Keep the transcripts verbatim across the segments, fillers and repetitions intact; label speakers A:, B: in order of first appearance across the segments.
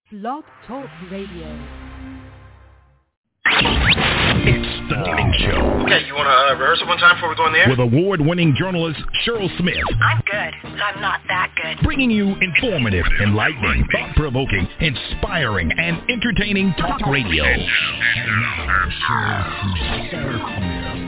A: Blog Talk Radio.
B: It's the Morning Show.
C: Okay, you want to uh, rehearse it one time before we go in there?
B: With award-winning journalist Cheryl Smith.
D: I'm good, but I'm not that good.
B: Bringing you informative, enlightening, thought-provoking, inspiring, and entertaining talk radio. And now, Cheryl Smith.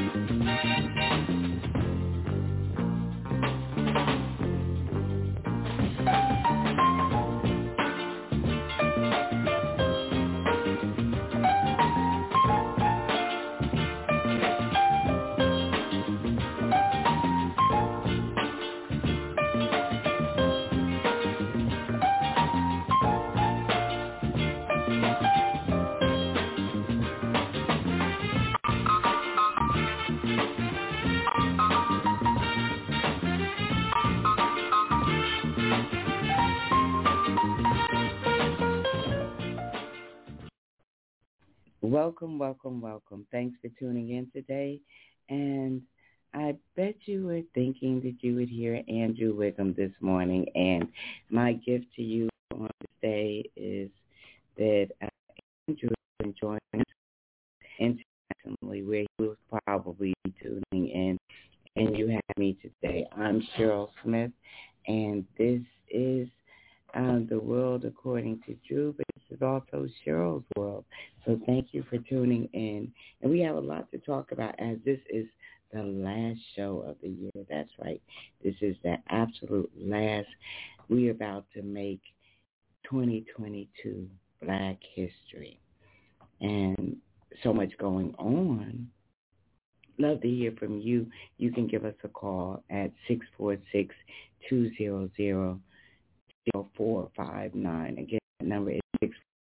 E: Welcome, welcome, welcome. Thanks for tuning in today. And I bet you were thinking that you would hear Andrew Wickham this morning. And my gift to you on this day is that uh, Andrew has been joining us internationally, where he will probably be tuning in. And you have me today. I'm Cheryl Smith, and this is uh, The World According to Drew, but this is also Cheryl's world. So thank you for tuning in. And we have a lot to talk about, as this is the last show of the year. That's right. This is the absolute last. We're about to make twenty twenty-two Black History. And so much going on. Love to hear from you. You can give us a call at six four six, two zero zero, zero four five nine. Again, the number is six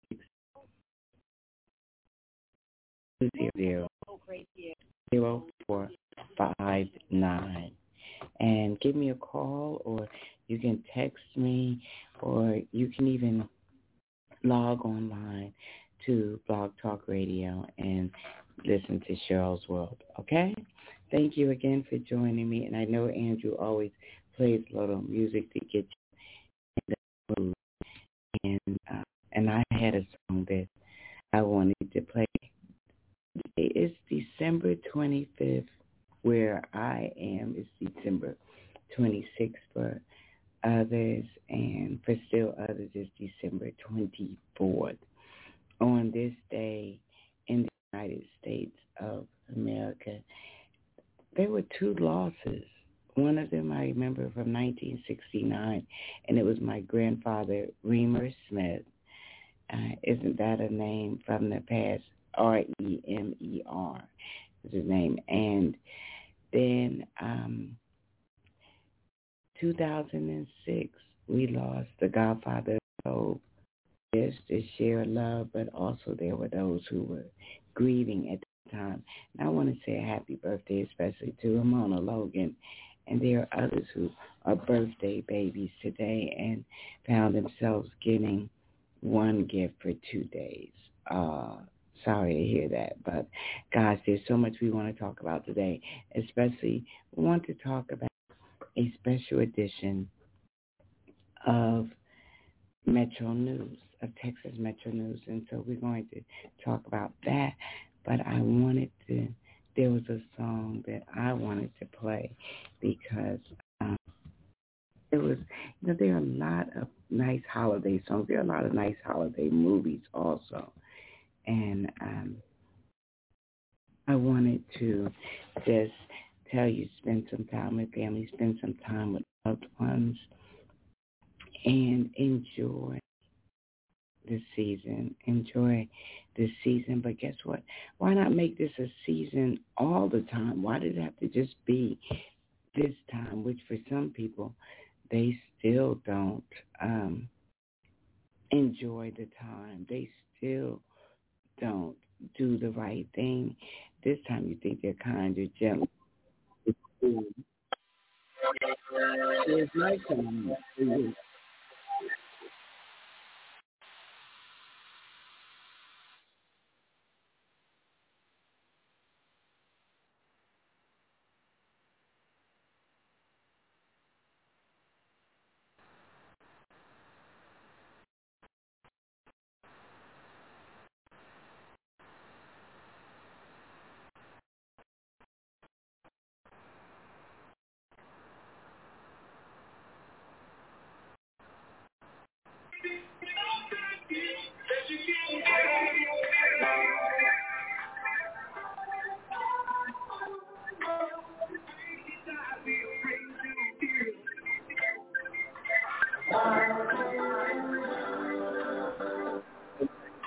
E: four six, two zero zero, zero four five nine. And give me a call, or you can text me, or you can even log online to Blog Talk Radio and listen to Cheryl's World, okay? Thank you again for joining me. And I know Andrew always plays a little music to get you in the mood. And, uh, and I had a song that I wanted to play. It's December twenty-fifth, where I am. It's December twenty-sixth for others, and for still others, it's December twenty-fourth. On this day in the United States of America, there were two losses. One of them I remember from nineteen sixty-nine, and it was my grandfather, Remer Smith. Uh, isn't that a name from the past? R E M E R is his name. And then um, two thousand six, we lost the Godfather of Yes, to share love, but also there were those who were grieving at the time. And I want to say a happy birthday, especially to Ramona Logan. And there are others who are birthday babies today and found themselves getting one gift for two days. Uh, sorry to hear that. But, guys, there's so much we want to talk about today. Especially, we want to talk about a special edition of Metro News, of Texas Metro News. And so we're going to talk about that. But I wanted to, there was a song that I wanted to play because um, it was, you know, there are a lot of nice holiday songs. There are a lot of nice holiday movies also. And um, I wanted to just tell you, spend some time with family, spend some time with loved ones, and enjoy the season. Enjoy the season. But guess what? Why not make this a season all the time? Why did it have to just be this time, which for some people, they still don't um, enjoy the time. They still don't do the right thing. This time you think they're kind or gentle. It's my time.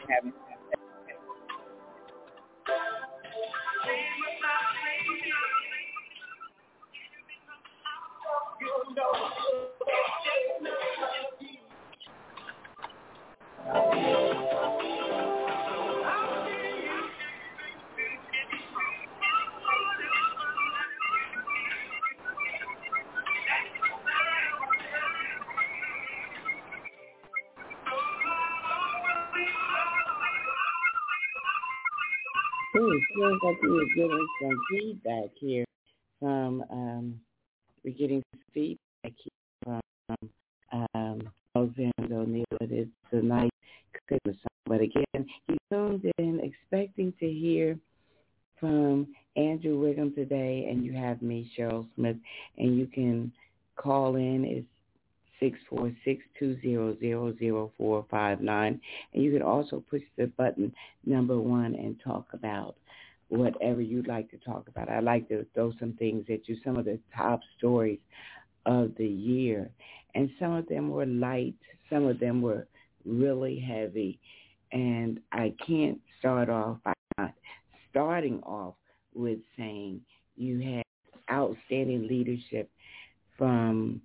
E: having Ooh, feels like we were getting some feedback here from, um, we're getting some feedback here from um, Alexander O'Neill. It is the night Christmas song. But again, he tuned in expecting to hear from Andrew Wiggum today, and you have me, Cheryl Smith, and you can call in. It's six four six, two zero zero, zero four five nine. And you can also push the button number one and talk about whatever you'd like to talk about. I'd like to throw some things at you, some of the top stories of the year. And some of them were light, some of them were really heavy. And I can't start off by not starting off with saying you had outstanding leadership from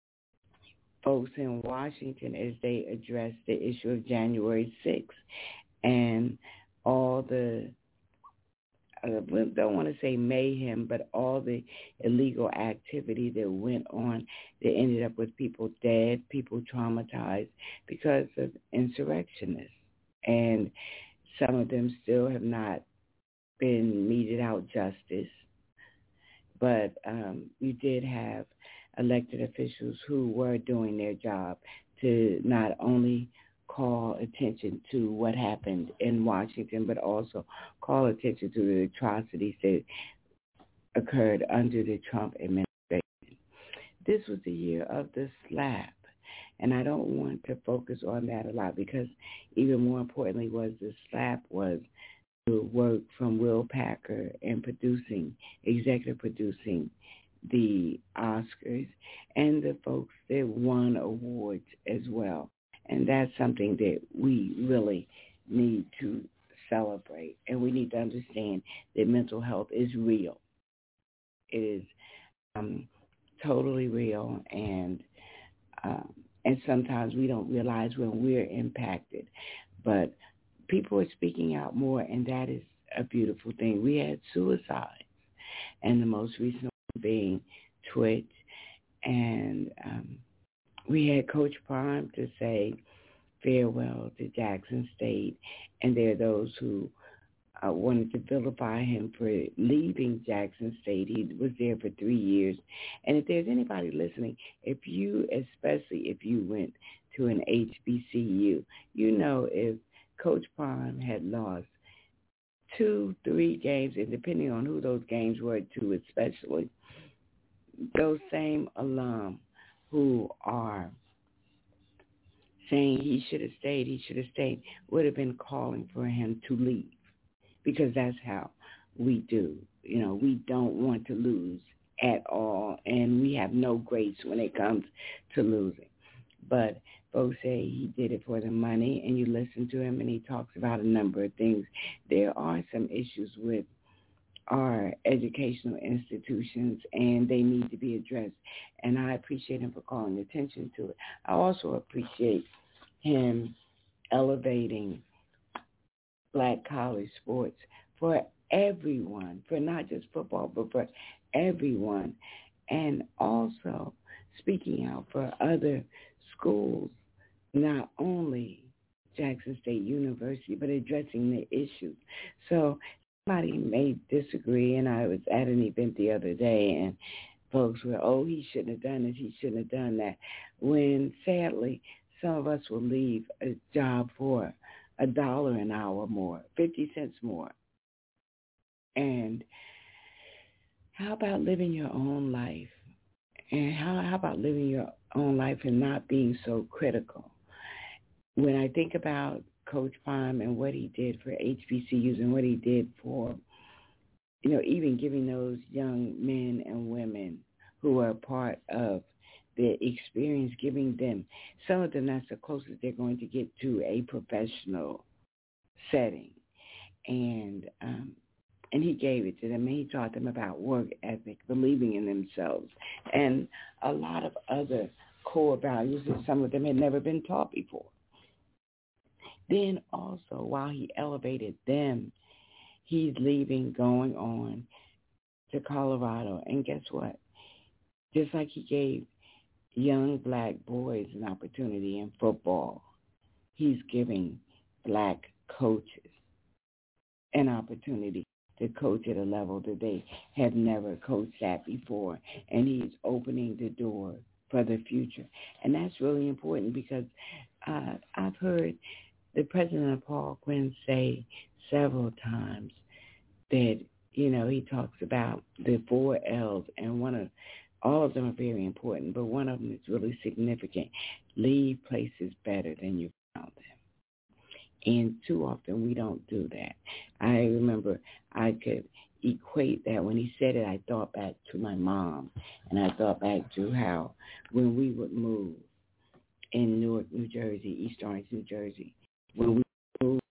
E: folks in Washington as they addressed the issue of January sixth and all the, I don't want to say mayhem, but all the illegal activity that went on that ended up with people dead, people traumatized because of insurrectionists. And some of them still have not been meted out justice. But um, you did have elected officials who were doing their job to not only call attention to what happened in Washington, but also call attention to the atrocities that occurred under the Trump administration. This was the year of the slap, and I don't want to focus on that a lot because even more importantly was the slap was the work from Will Packer in producing, executive producing the Oscars and the folks that won awards as well. And that's something that we really need to celebrate. And we need to understand that mental health is real. It is um, totally real. And um, and sometimes we don't realize when we're impacted. But people are speaking out more, and that is a beautiful thing. We had suicides, and the most recent one being Twitch. And um, we had Coach Prime to say farewell to Jackson State, and there are those who uh, wanted to vilify him for leaving Jackson State. He was there for three years. And if there's anybody listening, if you, especially if you went to an H B C U, you know if Coach Prime had lost two, three games, and depending on who those games were to especially, those same alum who are saying he should have stayed, he should have stayed, would have been calling for him to leave because that's how we do. You know, we don't want to lose at all, and we have no grace when it comes to losing. But folks say he did it for the money, and you listen to him, and he talks about a number of things. There are some issues with our educational institutions, and they need to be addressed. And I appreciate him for calling attention to it. I also appreciate him elevating black college sports for everyone, for not just football, but for everyone. And also speaking out for other schools, not only Jackson State University, but addressing the issues. So somebody may disagree, and I was at an event the other day, and folks were, oh, he shouldn't have done this, he shouldn't have done that, when sadly some of us will leave a job for a dollar an hour more, fifty cents more. And how about living your own life? And how, how about living your own life and not being so critical? When I think about Coach Prime and what he did for H B C Us and what he did for, you know, even giving those young men and women who are part of the experience, giving them, some of them that's the closest they're going to get to a professional setting. And um, and he gave it to them, and he taught them about work ethic, believing in themselves, and a lot of other core values that some of them had never been taught before. Then also, while he elevated them, he's leaving, going on to Colorado. And guess what? Just like he gave young black boys an opportunity in football, he's giving black coaches an opportunity to coach at a level that they have never coached at before. And he's opening the door for the future. And that's really important because uh, I've heard the president of Paul Quinn say several times that, you know, he talks about the four L's, and one of, all of them are very important, but one of them is really significant. Leave places better than you found them. And too often we don't do that. I remember I could equate that. When he said it, I thought back to my mom, and I thought back to how when we would move in Newark, New Jersey, East Orange, New Jersey, when we moved,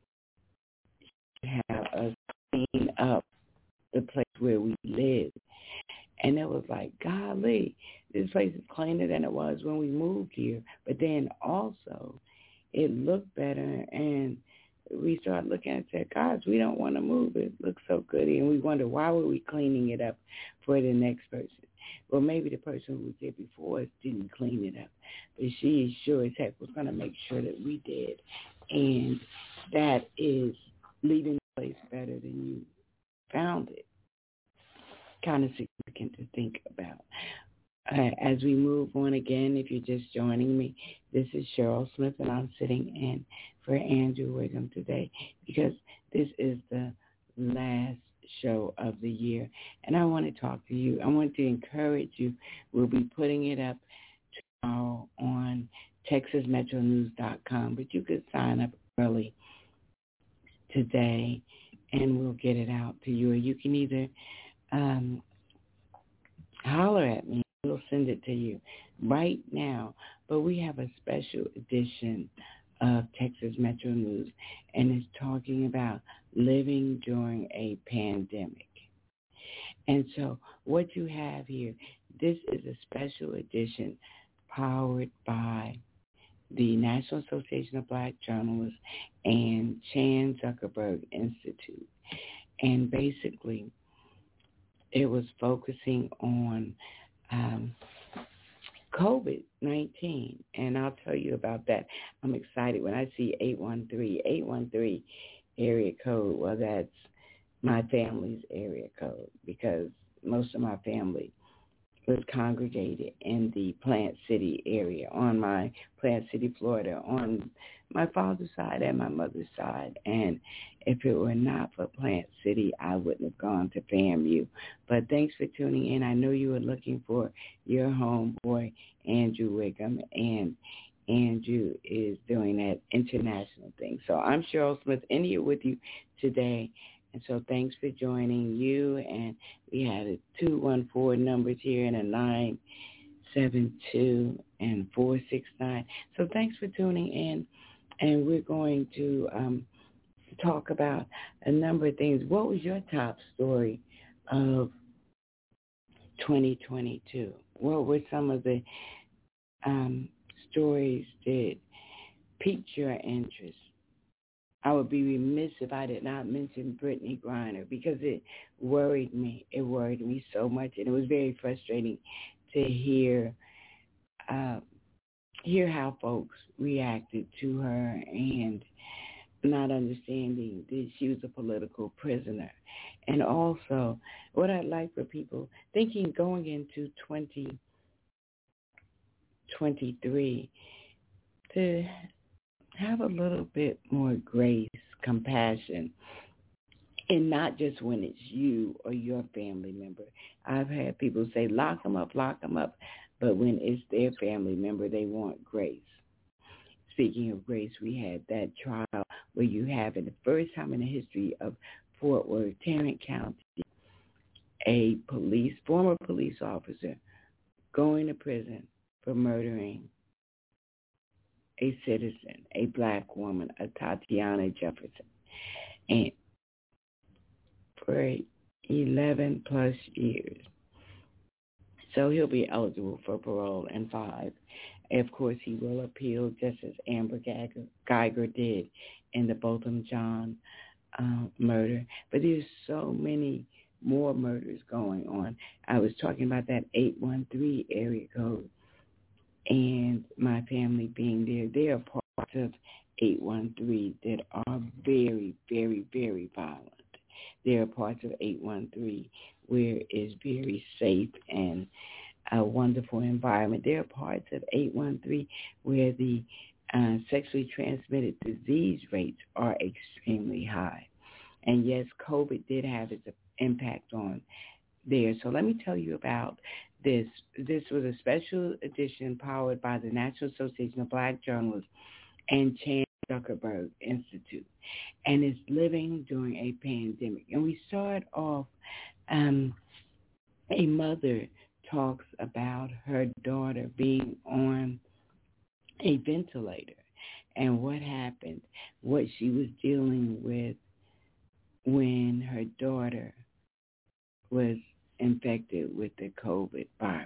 E: have us clean up the place where we lived. And it was like, golly, this place is cleaner than it was when we moved here. But then also, it looked better, and we started looking and said, gosh, we don't want to move. It looks so good. And we wonder, why were we cleaning it up for the next person? Well, maybe the person who was there before us didn't clean it up, but she sure as heck was going to make sure that we did. And that is leaving the place better than you found it. Kind of significant to think about. Uh, as we move on again, if you're just joining me, this is Cheryl Smith, and I'm sitting in for Andrew Wiggum today because this is the last show of the year, and I want to talk to you. I want to encourage you. We'll be putting it up tomorrow on texas metro news dot com, but you could sign up early today, and we'll get it out to you, or you can either um, holler at me. We'll send it to you right now. But we have a special edition of Texas Metro News, and it's talking about living during a pandemic. And so what you have here, this is a special edition powered by the National Association of Black Journalists and Chan Zuckerberg Institute. And basically, it was focusing on um, COVID nineteen, and I'll tell you about that. I'm excited when I see eight one three, eight one three area code. Well, that's my family's area code because most of my family was congregated in the Plant City area, on my Plant City, Florida, on my father's side and my mother's side. And if it were not for Plant City, I wouldn't have gone to FAMU. But thanks for tuning in. I know you were looking for your homeboy, Andrew Wiggum, and Andrew is doing that international thing. So I'm Cheryl Smith in here with you today. And so thanks for joining you. And we had a two one four numbers here and a nine seven two and four six nine. So thanks for tuning in. And we're going to um, talk about a number of things. What was your top story of twenty twenty-two? What were some of the um, stories that piqued your interest? I would be remiss if I did not mention Brittany Griner because it worried me. It worried me so much, and it was very frustrating to hear uh, hear how folks reacted to her and not understanding that she was a political prisoner. And also, what I'd like for people thinking going into twenty twenty-three to have a little bit more grace, compassion, and not just when it's you or your family member. I've had people say, lock them up, lock them up, but when it's their family member, they want grace. Speaking of grace, we had that trial where you have, in the first time in the history of Fort Worth, Tarrant County, a police, former police officer going to prison for murdering a citizen, a black woman, a Tatiana Jefferson, and for eleven plus years. So he'll be eligible for parole in five. Of course, he will appeal just as Amber Geiger did in the Botham Jean uh, murder. But there's so many more murders going on. I was talking about that eight one three area code and my family being there. There are parts of eight one three that are very, very, very violent. There are parts of eight one three where it's very safe and a wonderful environment. There are parts of eight one three where the uh, sexually transmitted disease rates are extremely high. And yes, COVID did have its impact on there. So let me tell you about this. This was a special edition powered by the National Association of Black Journalists and Chan Zuckerberg Institute. And it's living during a pandemic. And we start off, um, a mother talks about her daughter being on a ventilator and what happened, what she was dealing with when her daughter was infected with the COVID virus.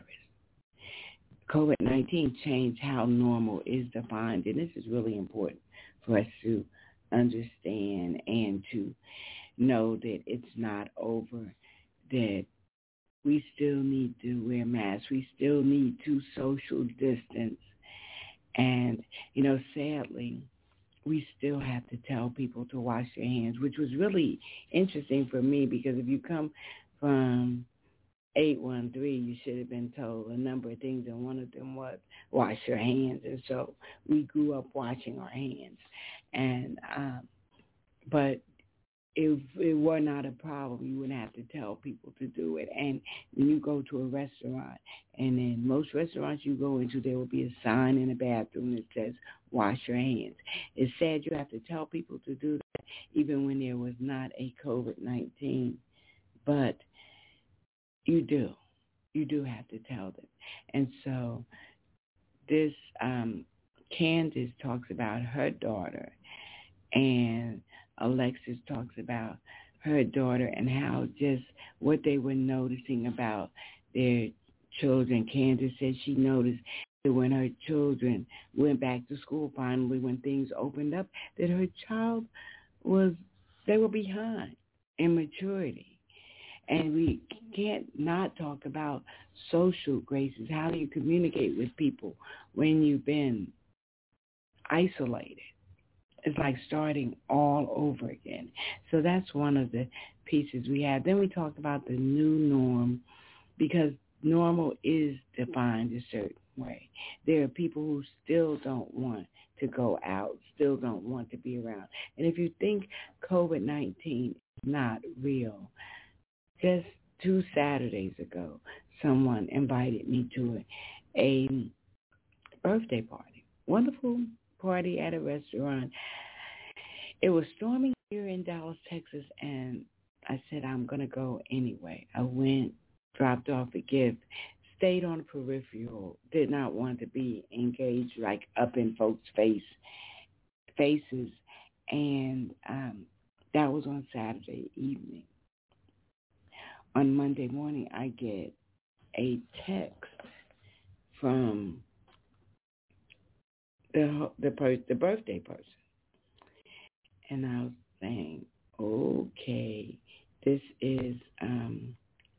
E: COVID nineteen changed how normal is defined, and this is really important for us to understand and to know that it's not over, that we still need to wear masks. We still need to social distance. And, you know, sadly, we still have to tell people to wash their hands, which was really interesting for me because if you come from eight one three, you should have been told a number of things, and one of them was wash your hands. And so we grew up washing our hands. And um, but if it were not a problem, you wouldn't have to tell people to do it. And when you go to a restaurant, and in most restaurants you go into, there will be a sign in the bathroom that says, wash your hands. It's sad you have to tell people to do that, even when there was not a COVID nineteen. But you do. You do have to tell them. And so this um, Candace talks about her daughter, and Alexis talks about her daughter and how just what they were noticing about their children. Candace said she noticed that when her children went back to school finally, when things opened up, that her child was, they were behind in maturity. And we can't not talk about social graces. How do you communicate with people when you've been isolated? It's like starting all over again. So that's one of the pieces we have. Then we talk about the new norm, because normal is defined a certain way. There are people who still don't want to go out, still don't want to be around. And if you think COVID nineteen is not real, just two Saturdays ago, someone invited me to a, a birthday party. Wonderful party at a restaurant. It was storming here in Dallas, Texas, and I said, I'm going to go anyway. I went, dropped off a gift, stayed on the peripheral, did not want to be engaged like up in folks' face faces, and um, that was on Saturday evening. On Monday morning, I get a text from the the, per, the birthday person. And I was saying, okay, this is um,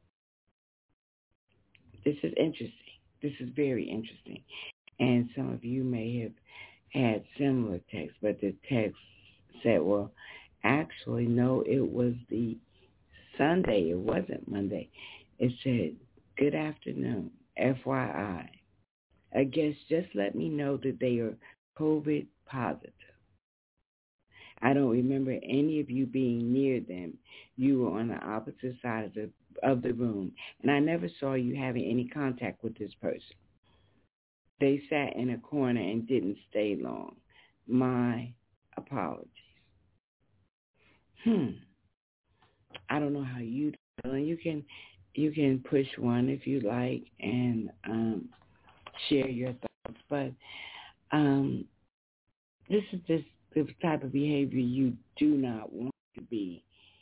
E: this is interesting. This is very interesting. And some of you may have had similar texts, but the text said, well, actually, no, it was the Sunday. It wasn't Monday. It said, good afternoon, F Y I. A guest just let me know that they are COVID positive. I don't remember any of you being near them. You were on the opposite side of the of the room, and I never saw you having any contact with this person. They sat in a corner and didn't stay long. My apologies. Hmm. I don't know how you do it. You can you can push one if you like and um, share your thoughts, but um, this is just the type of behavior you do not want to be.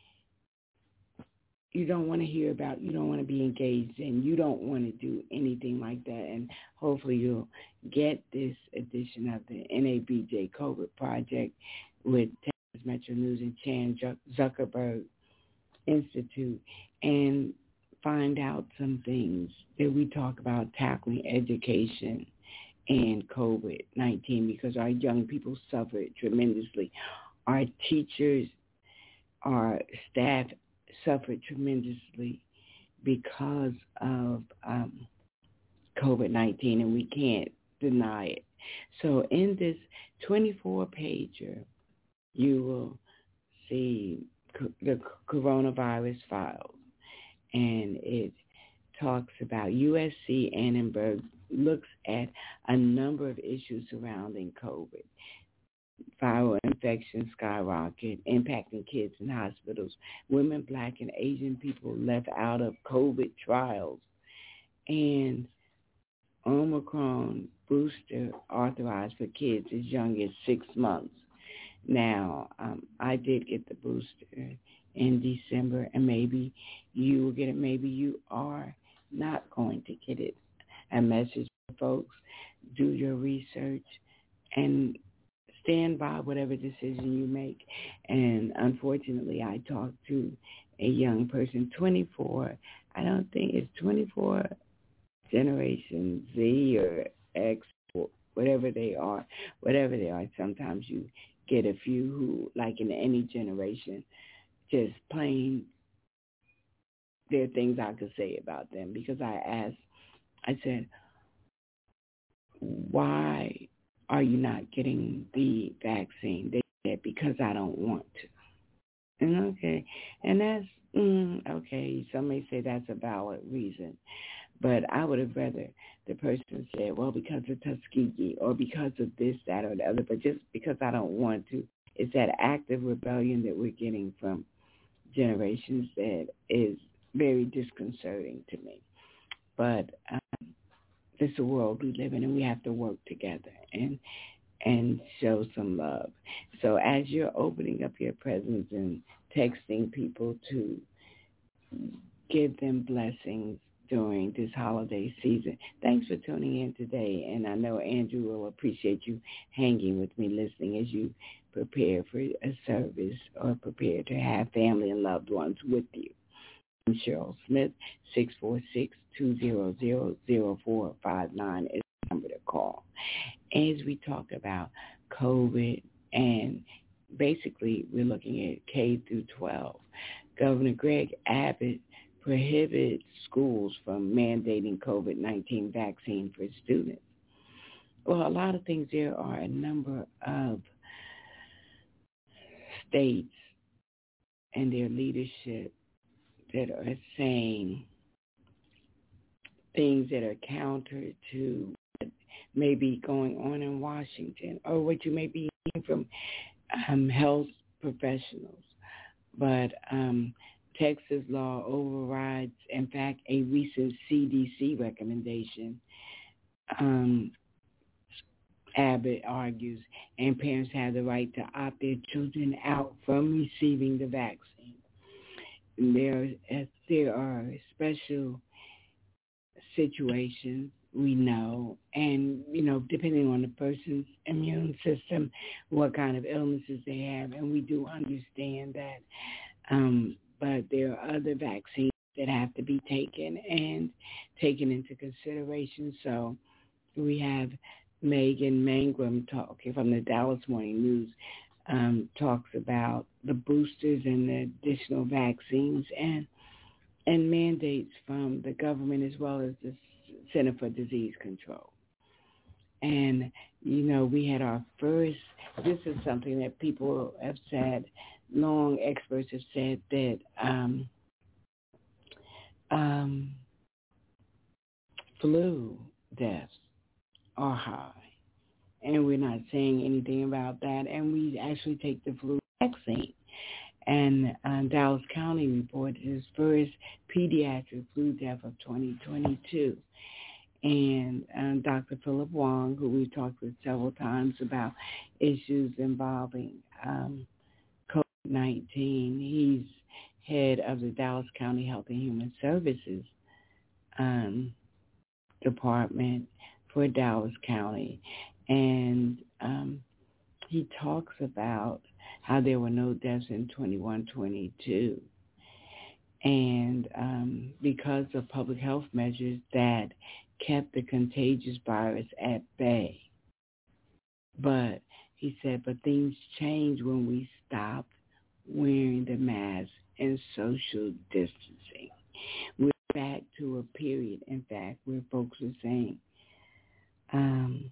E: You don't want to hear about, you don't want to be engaged in, you don't want to do anything like that. And hopefully you'll get this edition of the N A B J COVID Project with Texas Metro News and Chan Zuckerberg Institute and find out some things that we talk about tackling education and COVID nineteen, because our young people suffered tremendously. Our teachers, our staff suffered tremendously because of um, COVID nineteen, and we can't deny it. So in this twenty-four pager, you will see the coronavirus files, and it talks about U S C Annenberg looks at a number of issues surrounding COVID. Viral infections skyrocket, impacting kids in hospitals, women, Black, and Asian people left out of COVID trials, and Omicron booster authorized for kids as young as six months. Now, um, I did get the booster in December, and maybe you will get it. Maybe you are not going to get it. A message for folks, do your research and stand by whatever decision you make. And unfortunately, I talked to a young person, twenty-four, I don't think it's twenty-four Generation Z or X, or whatever they are, whatever they are. Sometimes you get a few who, like in any generation, just plain, there are things I could say about them, because I asked, I said, why are you not getting the vaccine? They said, because I don't want to. And okay, and that's, mm, okay, some may say that's a valid reason. But I would have rather the person said, well, because of Tuskegee or because of this, that, or the other, but just because I don't want to. It's that active rebellion that we're getting from generations that is very disconcerting to me. But um, this is the world we live in, and we have to work together and and show some love. So as you're opening up your presents and texting people to give them blessings during this holiday season, thanks for tuning in today. And I know Andrew will appreciate you hanging with me, listening as you prepare for a service or prepare to have family and loved ones with you. I'm Cheryl Smith. Six four six, two zero zero, zero four five nine is the number to call. As we talk about COVID, and basically we're looking at K through twelve, Governor Greg Abbott prohibits schools from mandating COVID nineteen vaccine for students. Well, a lot of things. There are a number of states and their leadership that are saying things that are counter to what may be going on in Washington or what you may be hearing from um, health professionals. But um, Texas law overrides, in fact, a recent C D C recommendation. Um, Abbott argues, and parents have the right to opt their children out from receiving the vaccine. There, there are special situations, we know, and, you know, depending on the person's immune system, what kind of illnesses they have, and we do understand that. Um, but there are other vaccines that have to be taken and taken into consideration. So we have Megan Mangrum talking from the Dallas Morning News, um, talks about the boosters and the additional vaccines and and mandates from the government as well as the Center for Disease Control. And, you know, we had our first, this is something that people have said, long experts have said that um, um, flu deaths are high. And we're not saying anything about that. And we actually take the flu vaccine. And uh, Dallas County reported its first pediatric flu death of twenty twenty-two. And um, Doctor Philip Wong, who we've talked with several times about issues involving um, COVID nineteen, he's head of the Dallas County Health and Human Services um, Department for Dallas County. And um, he talks about how there were no deaths in twenty-one twenty-two. And um, because of public health measures that kept the contagious virus at bay. But he said, but things changed when we stopped wearing the mask and social distancing. We're back to a period, in fact, where folks are saying, um,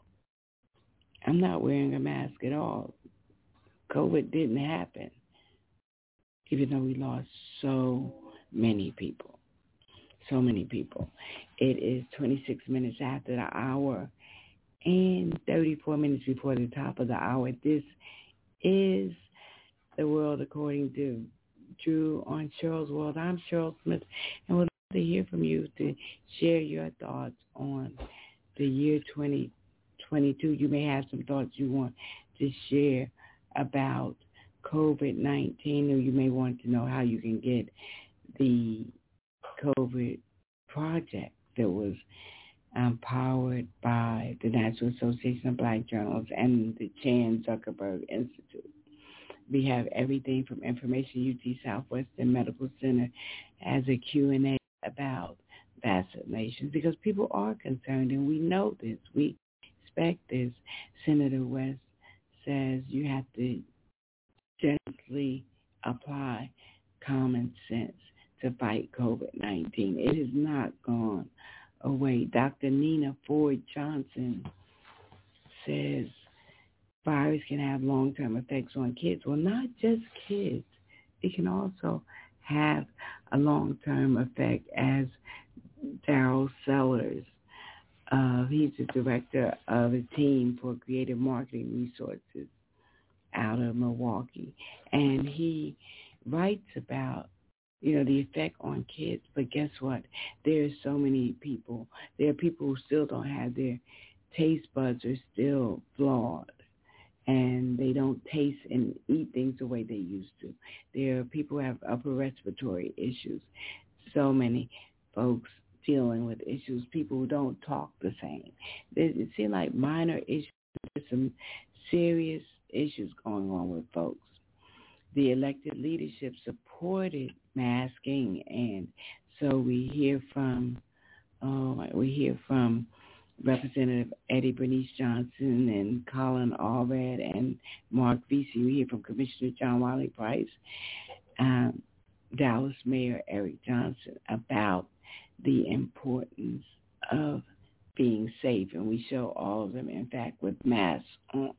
E: I'm not wearing a mask at all. COVID didn't happen, even though we lost so many people, so many people. It is twenty-six minutes after the hour and thirty-four minutes before the top of the hour. This is The World According to Drew on Cheryl's World. I'm Cheryl Smith, and we'd love to hear from you to share your thoughts on the year twenty twenty-two. You may have some thoughts you want to share about COVID nineteen, or you may want to know how you can get the COVID project that was um, powered by the National Association of Black Journalists and the Chan Zuckerberg Institute. We have everything from Information U T Southwestern Medical Center as a Q and A about vaccinations, because people are concerned, and we know this. We expect this. Senator West says you have to gently apply common sense to fight COVID nineteen. It has not gone away. Doctor Nina Ford Johnson says virus can have long-term effects on kids. Well, not just kids. It can also have a long-term effect, as Daryl Sellers, uh, he's the director of a team for creative marketing resources out of Milwaukee. And he writes about, you know, the effect on kids. But guess what? There are so many people. There are people who still don't have their taste buds are still flawed, and they don't taste and eat things the way they used to. There are people who have upper respiratory issues. So many folks dealing with issues, people who don't talk the same. It seems like minor issues. There's some serious issues going on with folks. The elected leadership supported masking, and so we hear from oh, we hear from Representative Eddie Bernice Johnson and Colin Allred and Mark Vesey. We hear from Commissioner John Wiley Price, um, Dallas Mayor Eric Johnson, about the importance of being safe, and we show all of them, in fact, with masks on.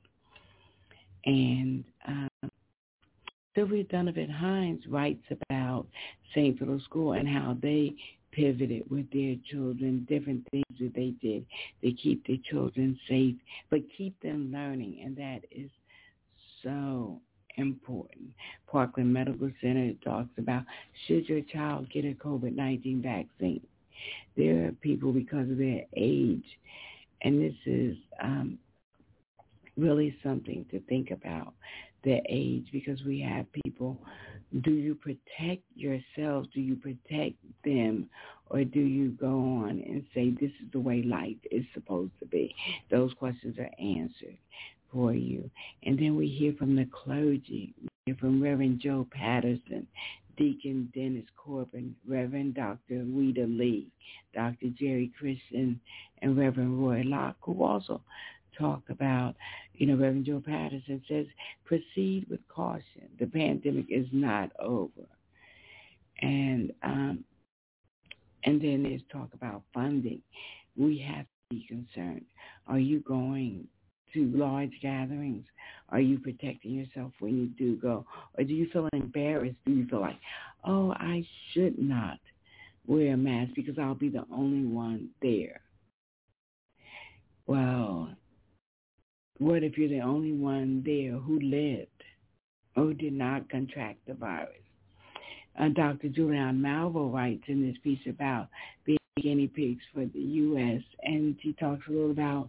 E: And um, Sylvia Donovan Hines writes about Saint Philip School and how they pivoted with their children, different things that they did to keep their children safe, but keep them learning, and that is so important. Parkland Medical Center talks about, should your child get a COVID nineteen vaccine? There are people, because of their age, and this is um, really something to think about, their age, because we have people, do you protect yourselves? Do you protect them? Or do you go on and say this is the way life is supposed to be? Those questions are answered for you. And then we hear from the clergy. We hear from Reverend Joe Patterson, Deacon Dennis Corbin, Reverend Doctor Rita Lee, Doctor Jerry Christian, and Reverend Roy Locke, who also talk about, you know, Reverend Joe Patterson says, proceed with caution. The pandemic is not over. And um, and then there's talk about funding. We have to be concerned. Are you going to large gatherings? Are you protecting yourself when you do go? Or do you feel embarrassed? Do you feel like, oh, I should not wear a mask because I'll be the only one there? Well, what if you're the only one there who lived or did not contract the virus? Uh, Doctor Julian Malvo writes in this piece about being guinea pigs for the U S, and she talks a little about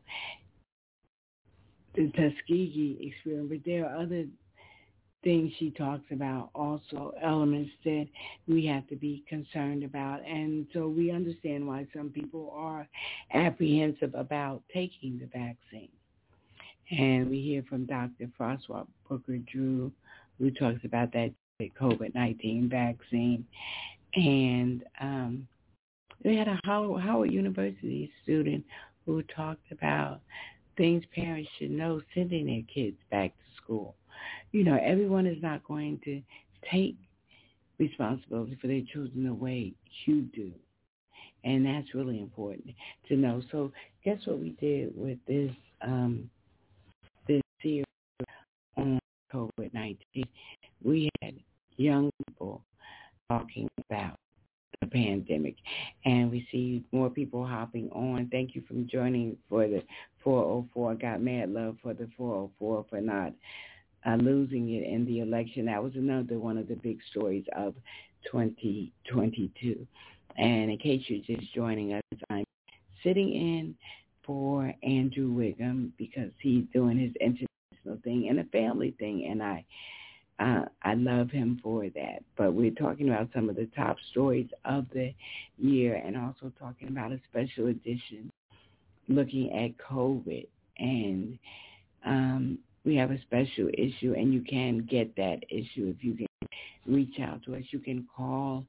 E: the Tuskegee experience, but there are other things she talks about, also elements that we have to be concerned about. And so we understand why some people are apprehensive about taking the vaccine. And we hear from Doctor Francois Booker Drew, who talks about that COVID nineteen vaccine. And um, we had a Howard University student who talked about things parents should know sending their kids back to school. You know, everyone is not going to take responsibility for their children the way you do. And that's really important to know. So guess what we did with this um, this series on COVID nineteen? We had young people talking about the pandemic, and we see more people hopping on. Thank you for joining for the four oh four. I got mad love for the four oh four for not uh, losing it in the election. That was another one of the big stories of twenty twenty-two. And in case you're just joining us, I'm sitting in for Andrew Wiggum because he's doing his international thing and a family thing, and I Uh, I love him for that. But we're talking about some of the top stories of the year and also talking about a special edition looking at COVID. And um, we have a special issue, and you can get that issue if you can reach out to us. You can call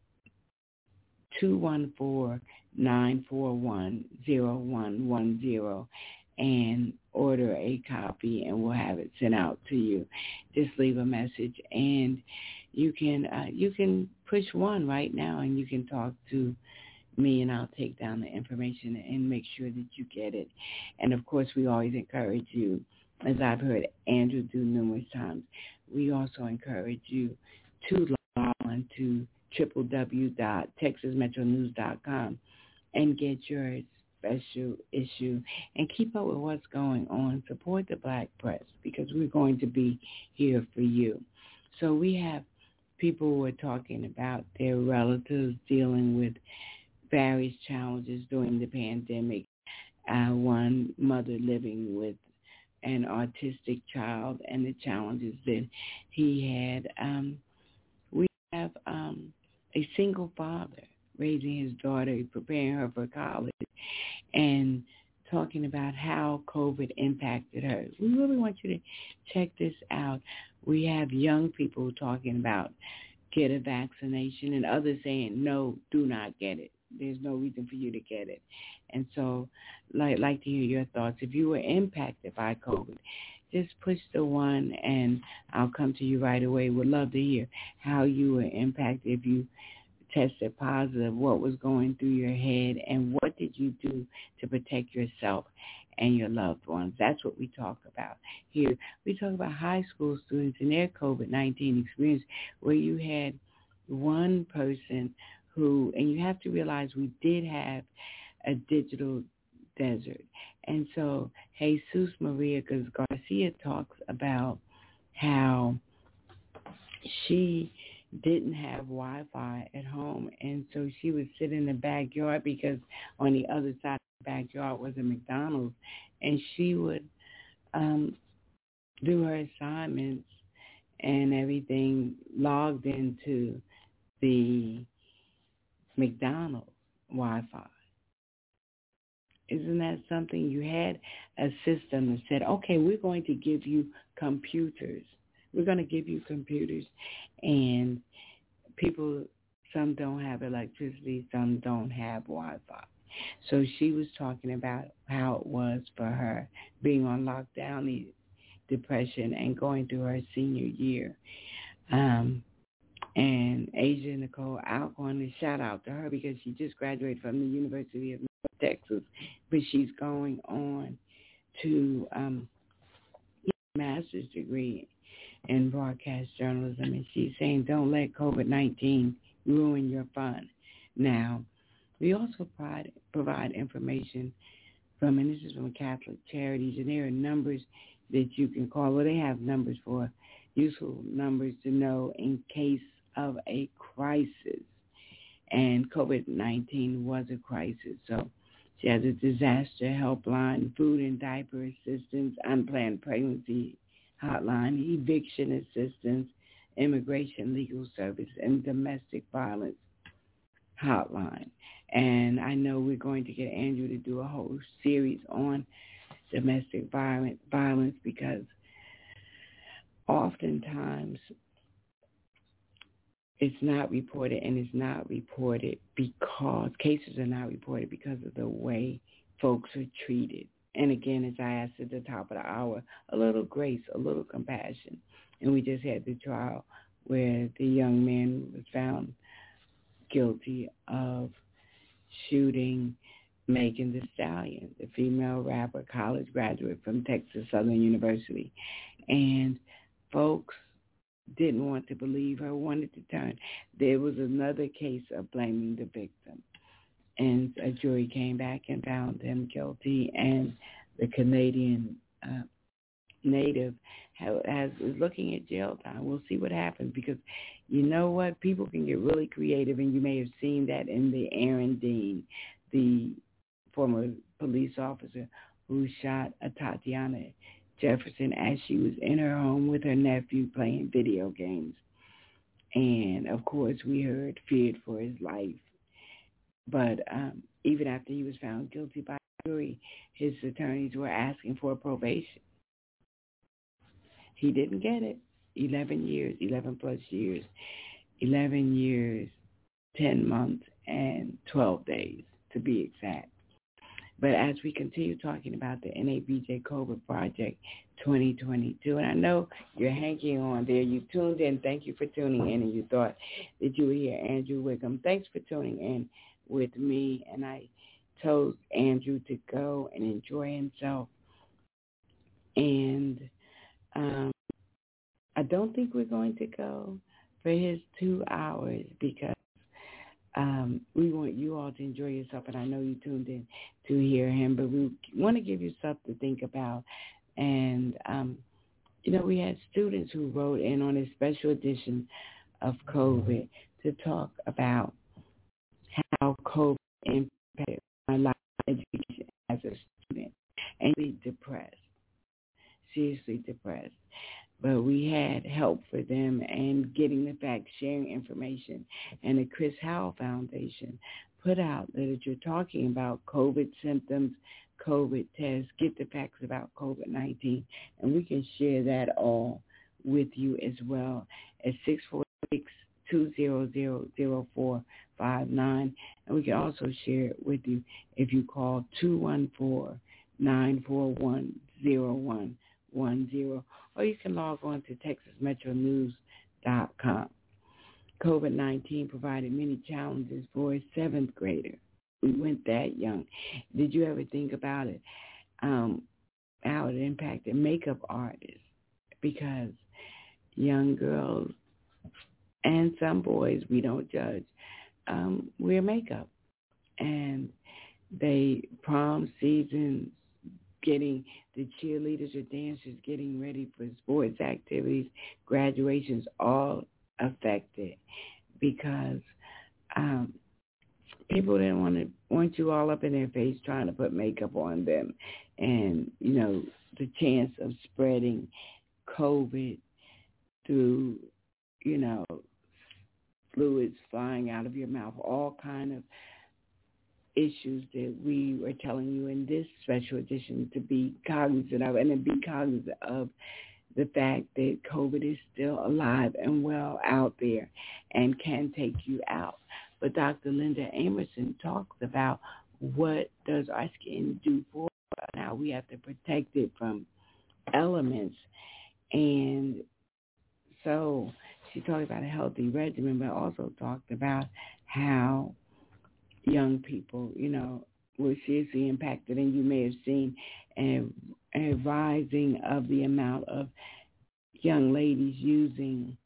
E: two one four, nine four one, zero one one zero and order a copy, and we'll have it sent out to you. Just leave a message, and you can uh, you can push one right now, and you can talk to me, and I'll take down the information and make sure that you get it. And, of course, we always encourage you, as I've heard Andrew do numerous times, we also encourage you to log on to w w w dot texas metro news dot com and get yours special issue and keep up with what's going on. Support the Black press because we're going to be here for you. So we have people who are talking about their relatives dealing with various challenges during the pandemic. Uh, one mother living with an autistic child and the challenges that he had. Um, we have um, a single father raising his daughter, preparing her for college, and talking about how COVID impacted her. We really want you to check this out. We have young people talking about get a vaccination and others saying, no, do not get it. There's no reason for you to get it. And so I'd like to hear your thoughts. If you were impacted by COVID, just push the one and I'll come to you right away. Would love to hear how you were impacted if you tested positive, what was going through your head, and what did you do to protect yourself and your loved ones. That's what we talk about here. We talk about high school students and their COVID nineteen experience where you had one person who, and you have to realize we did have a digital desert. And so Jesus Maria Garcia talks about how she didn't have Wi-Fi at home, and so she would sit in the backyard because on the other side of the backyard was a McDonald's, and she would um, do her assignments and everything logged into the McDonald's Wi-Fi. Isn't that something? You had a system that said, okay, we're going to give you computers. We're going to give you computers, and people, some don't have electricity, some don't have Wi-Fi. So she was talking about how it was for her being on lockdown, the depression, and going through her senior year. Um, and Asia Nicole Alcorn, a shout out to her because she just graduated from the University of North Texas, but she's going on to um, get a master's degree in broadcast journalism, and she's saying don't let COVID nineteen ruin your fun. Now, we also provide, provide information from, and this is from Catholic Charities, and there are numbers that you can call. Well, they have numbers for useful numbers to know in case of a crisis. and COVID nineteen was a crisis. So she has a disaster helpline, food and diaper assistance, unplanned pregnancy hotline, eviction assistance, immigration legal service, and domestic violence hotline. And I know we're going to get Andrew to do a whole series on domestic violence, violence because oftentimes it's not reported, and it's not reported because cases are not reported because of the way folks are treated. And again, as I asked at the top of the hour, a little grace, a little compassion. And we just had the trial where the young man was found guilty of shooting Megan Thee Stallion, the female rapper, college graduate from Texas Southern University. And folks didn't want to believe her, wanted to turn. There was another case of blaming the victim. And a jury came back and found him guilty. And the Canadian uh, native has, has, is looking at jail time. We'll see what happens because you know what? People can get really creative, and you may have seen that in the Aaron Dean, the former police officer who shot a Tatiana Jefferson as she was in her home with her nephew playing video games. And, of course, we heard feared for his life. But um, even after he was found guilty by the jury, his attorneys were asking for probation. He didn't get it. eleven years, eleven plus years, eleven years, ten months, and twelve days to be exact. But as we continue talking about the N A B J COVID Project twenty twenty-two, and I know you're hanging on there. You tuned in. Thank you for tuning in, and you thought that you would hear Andrew Wickham. Thanks for tuning in with me, and I told Andrew to go and enjoy himself. And um, I don't think we're going to go for his two hours because Um, we want you all to enjoy yourself, and I know you tuned in to hear him, but we want to give you something to think about. And, um, you know, we had students who wrote in on a special edition of COVID to talk about how COVID impacted my life education as a student, and be depressed, seriously depressed. But we had help for them and getting the facts, sharing information. And the Chris Howell Foundation put out literature talking about COVID symptoms, COVID tests, get the facts about COVID nineteen. And we can share that all with you as well at six four six, two zero zero, zero four five nine. And we can also share it with you if you call two one four, nine four one, zero one one zero. Or you can log on to texas metro news dot com. COVID nineteen provided many challenges for a seventh grader. We went that young. Did you ever think about it, um, how it impacted makeup artists? Because young girls and some boys, we don't judge, um, wear makeup. And they, prom seasons, getting the cheerleaders or dancers getting ready for sports activities, graduations, all affected because um, people didn't want to want you all up in their face trying to put makeup on them, and you know the chance of spreading COVID through, you know, fluids flying out of your mouth, all kind of issues that we were telling you in this special edition to be cognizant of, and to be cognizant of the fact that COVID is still alive and well out there and can take you out. But Doctor Linda Amerson talks about what does our skin do for us, and how we have to protect it from elements. And so she talked about a healthy regimen, but also talked about how young people, you know, were seriously impacted, and you may have seen a, a rising of the amount of young ladies using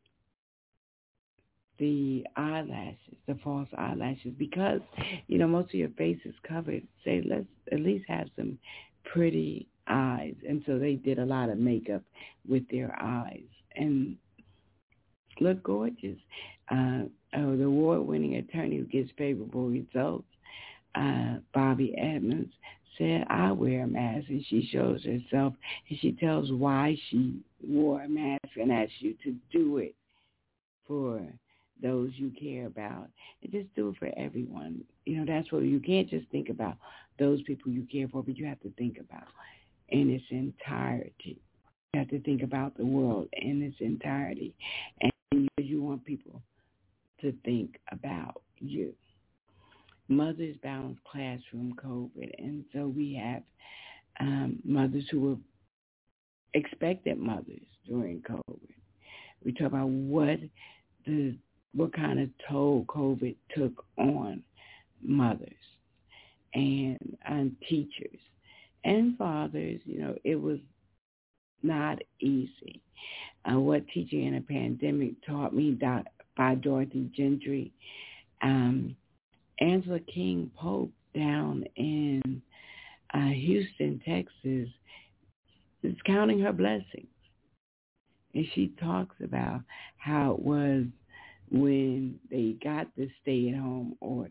E: the eyelashes, the false eyelashes, because, you know, most of your face is covered. Say, let's at least have some pretty eyes. And so they did a lot of makeup with their eyes. And look gorgeous. Uh, oh, the award-winning attorney who gives favorable results, uh, Bobby Edmonds, said, I wear a mask, and she shows herself, and she tells why she wore a mask and asks you to do it for those you care about, and just do it for everyone. You know, that's what you can't just think about those people you care for, but you have to think about in its entirety. You have to think about the world in its entirety, and you want people to think about you. Mothers balance classroom COVID, and so we have um, mothers who were expected mothers during COVID. We talk about what the what kind of toll COVID took on mothers and um, teachers and fathers. You know, it was not easy. Uh, what Teaching in a Pandemic Taught Me dot, by Dorothy Gentry. Um, Angela King Pope down in uh, Houston, Texas, is counting her blessings. And she talks about how it was when they got the stay-at-home order,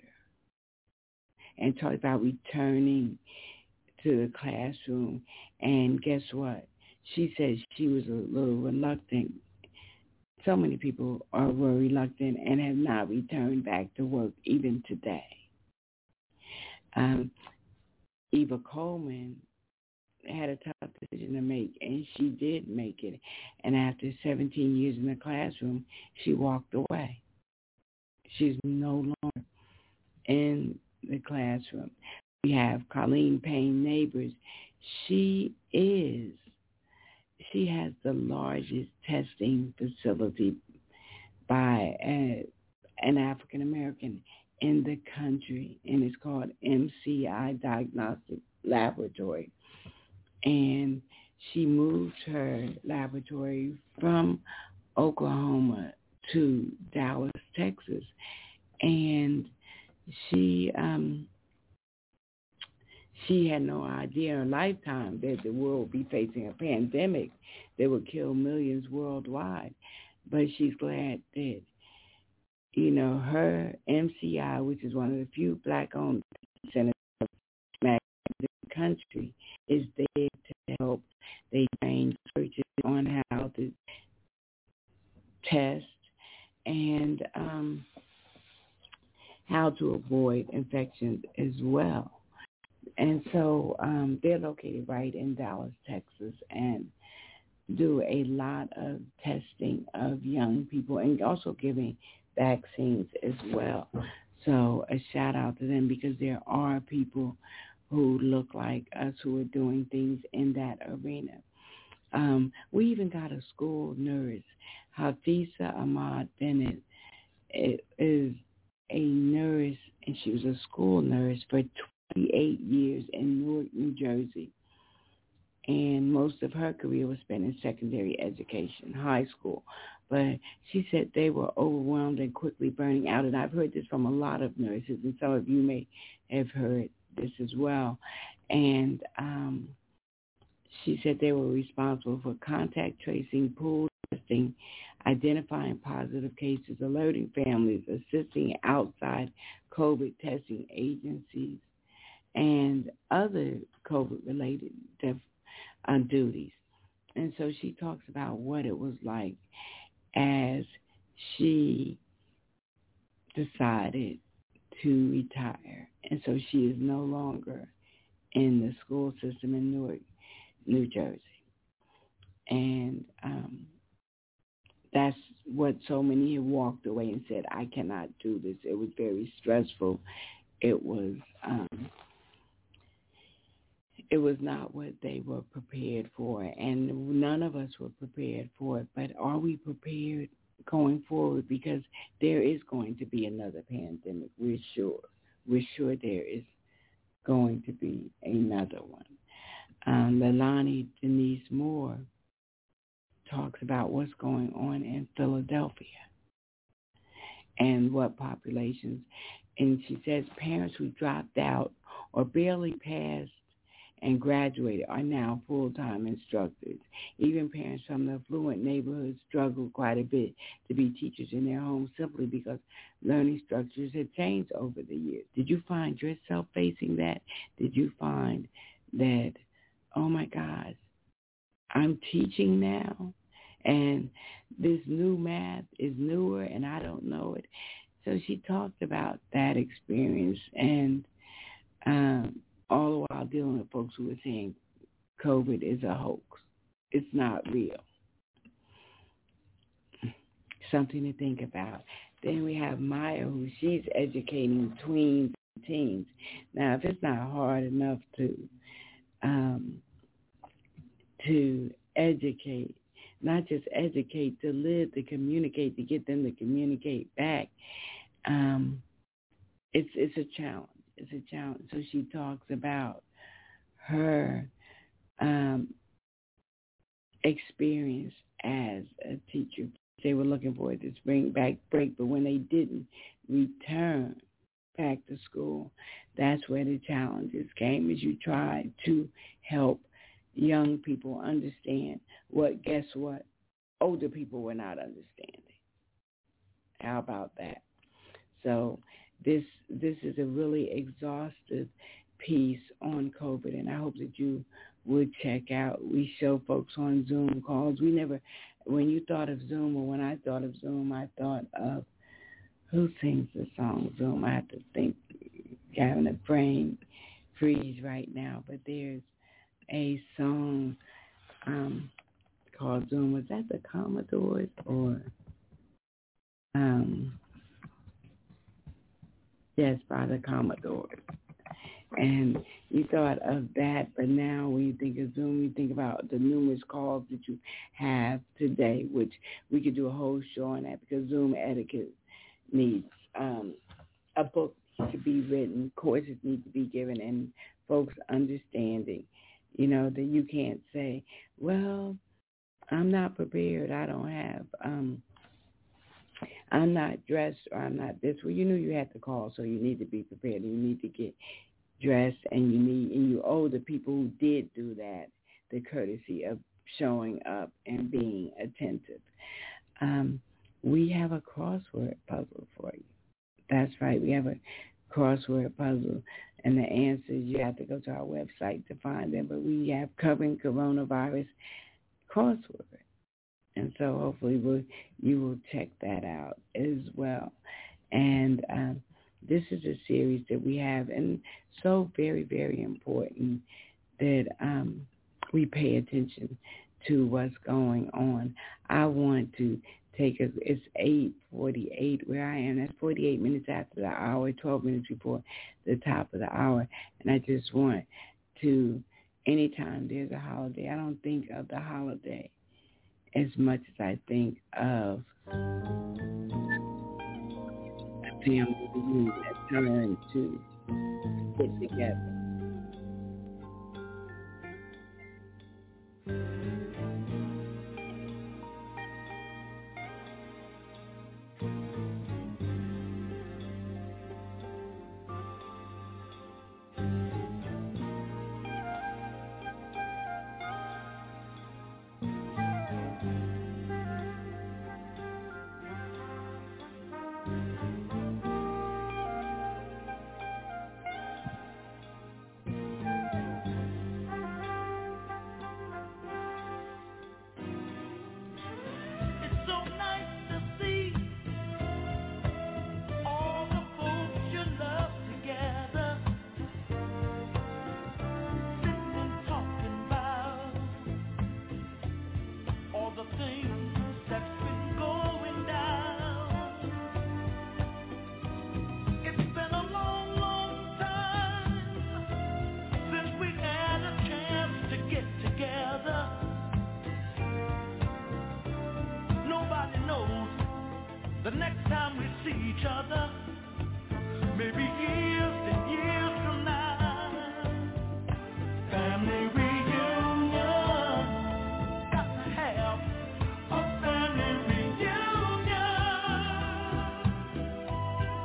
E: and talked about returning to the classroom. And guess what? She says she was a little reluctant. So many people are were reluctant and have not returned back to work even today. Um, Eva Coleman had a tough decision to make, and she did make it. And after seventeen years in the classroom, she walked away. She's no longer in the classroom. We have Colleen Payne Neighbors. She is, she has the largest testing facility by a, an African American in the country, and it's called M C I Diagnostic Laboratory. And she moved her laboratory from Oklahoma to Dallas, Texas. And she um, she had no idea in her lifetime that the world would be facing a pandemic that would kill millions worldwide. But she's glad that, you know, her M C I, which is one of the few black-owned centers in the country, is there to help. They train churches on how to test and um, how to avoid infections as well. And so um, they're located right in Dallas, Texas, and do a lot of testing of young people and also giving vaccines as well. So a shout out to them, because there are people who look like us who are doing things in that arena. Um, we even got a school nurse, Hafisa Ahmad Bennett, is a nurse, and she was a school nurse for twenty-eight years in Newark, New Jersey. And most of her career was spent in secondary education, high school. But she said they were overwhelmed and quickly burning out. And I've heard this from a lot of nurses, and some of you may have heard this as well. And um, she said they were responsible for contact tracing, pool testing, identifying positive cases, alerting families, assisting outside COVID testing agencies, and other COVID-related def- uh, duties. And so she talks about what it was like as she decided to retire. And so she is no longer in the school system in Newark, New Jersey. And um, that's what so many have walked away and said, I cannot do this. It was very stressful. It was um, it was not what they were prepared for, and none of us were prepared for it. But are we prepared going forward? Because there is going to be another pandemic. We're sure. We're sure there is going to be another one. Um, Leilani Denise Moore talks about what's going on in Philadelphia and what populations. And she says parents who dropped out or barely passed and graduated are now full-time instructors. Even parents from the affluent neighborhoods struggle quite a bit to be teachers in their homes simply because learning structures have changed over the years. Did you find yourself facing that? Did you find that, oh my gosh, I'm teaching now and this new math is newer and I don't know it? So she talked about that experience and um, all the while dealing with folks who were saying COVID is a hoax. It's not real. Something to think about. Then we have Maya, who she's educating tweens and teens. Now, if it's not hard enough to um, to educate, not just educate, to live, to communicate, to get them to communicate back, um, it's it's a challenge. It's a challenge. So she talks about her um, experience as a teacher. They were looking forward to spring back break, but when they didn't return back to school, that's where the challenges came, as you tried to help young people understand what, guess what, older people were not understanding. How about that? So this this is a really exhaustive piece on COVID, and I hope that you would check out. We show folks on Zoom calls. We never, when you thought of Zoom, or when I thought of Zoom, I thought of, who sings the song Zoom? I have to think, having a brain freeze right now, but there's a song um, called Zoom. Was that the Commodores or, um, yes, by the Commodores. And you thought of that, but now when you think of Zoom, you think about the numerous calls that you have today, which we could do a whole show on that, because Zoom etiquette needs um, a book to be written, courses need to be given, and folks understanding, you know, that you can't say, well, I'm not prepared, I don't have, um, I'm not dressed, or I'm not this. Well, you knew you had to call, so you need to be prepared, and you need to get dressed, and you need, and you owe the people who did do that the courtesy of showing up and being attentive. Um, we have a crossword puzzle for you. That's right, we have a crossword puzzle, and the answers, you have to go to our website to find them, but we have covering coronavirus crossword. And so hopefully we'll, you will check that out as well. And um, this is a series that we have, and so very, very important that um, we pay attention to what's going on. I want to take a, it's eight forty-eight where I am. That's forty-eight minutes after the hour, twelve minutes before the top of the hour. And I just want to, anytime there's a holiday, I don't think of the holiday as much as I think of the family that time to get together.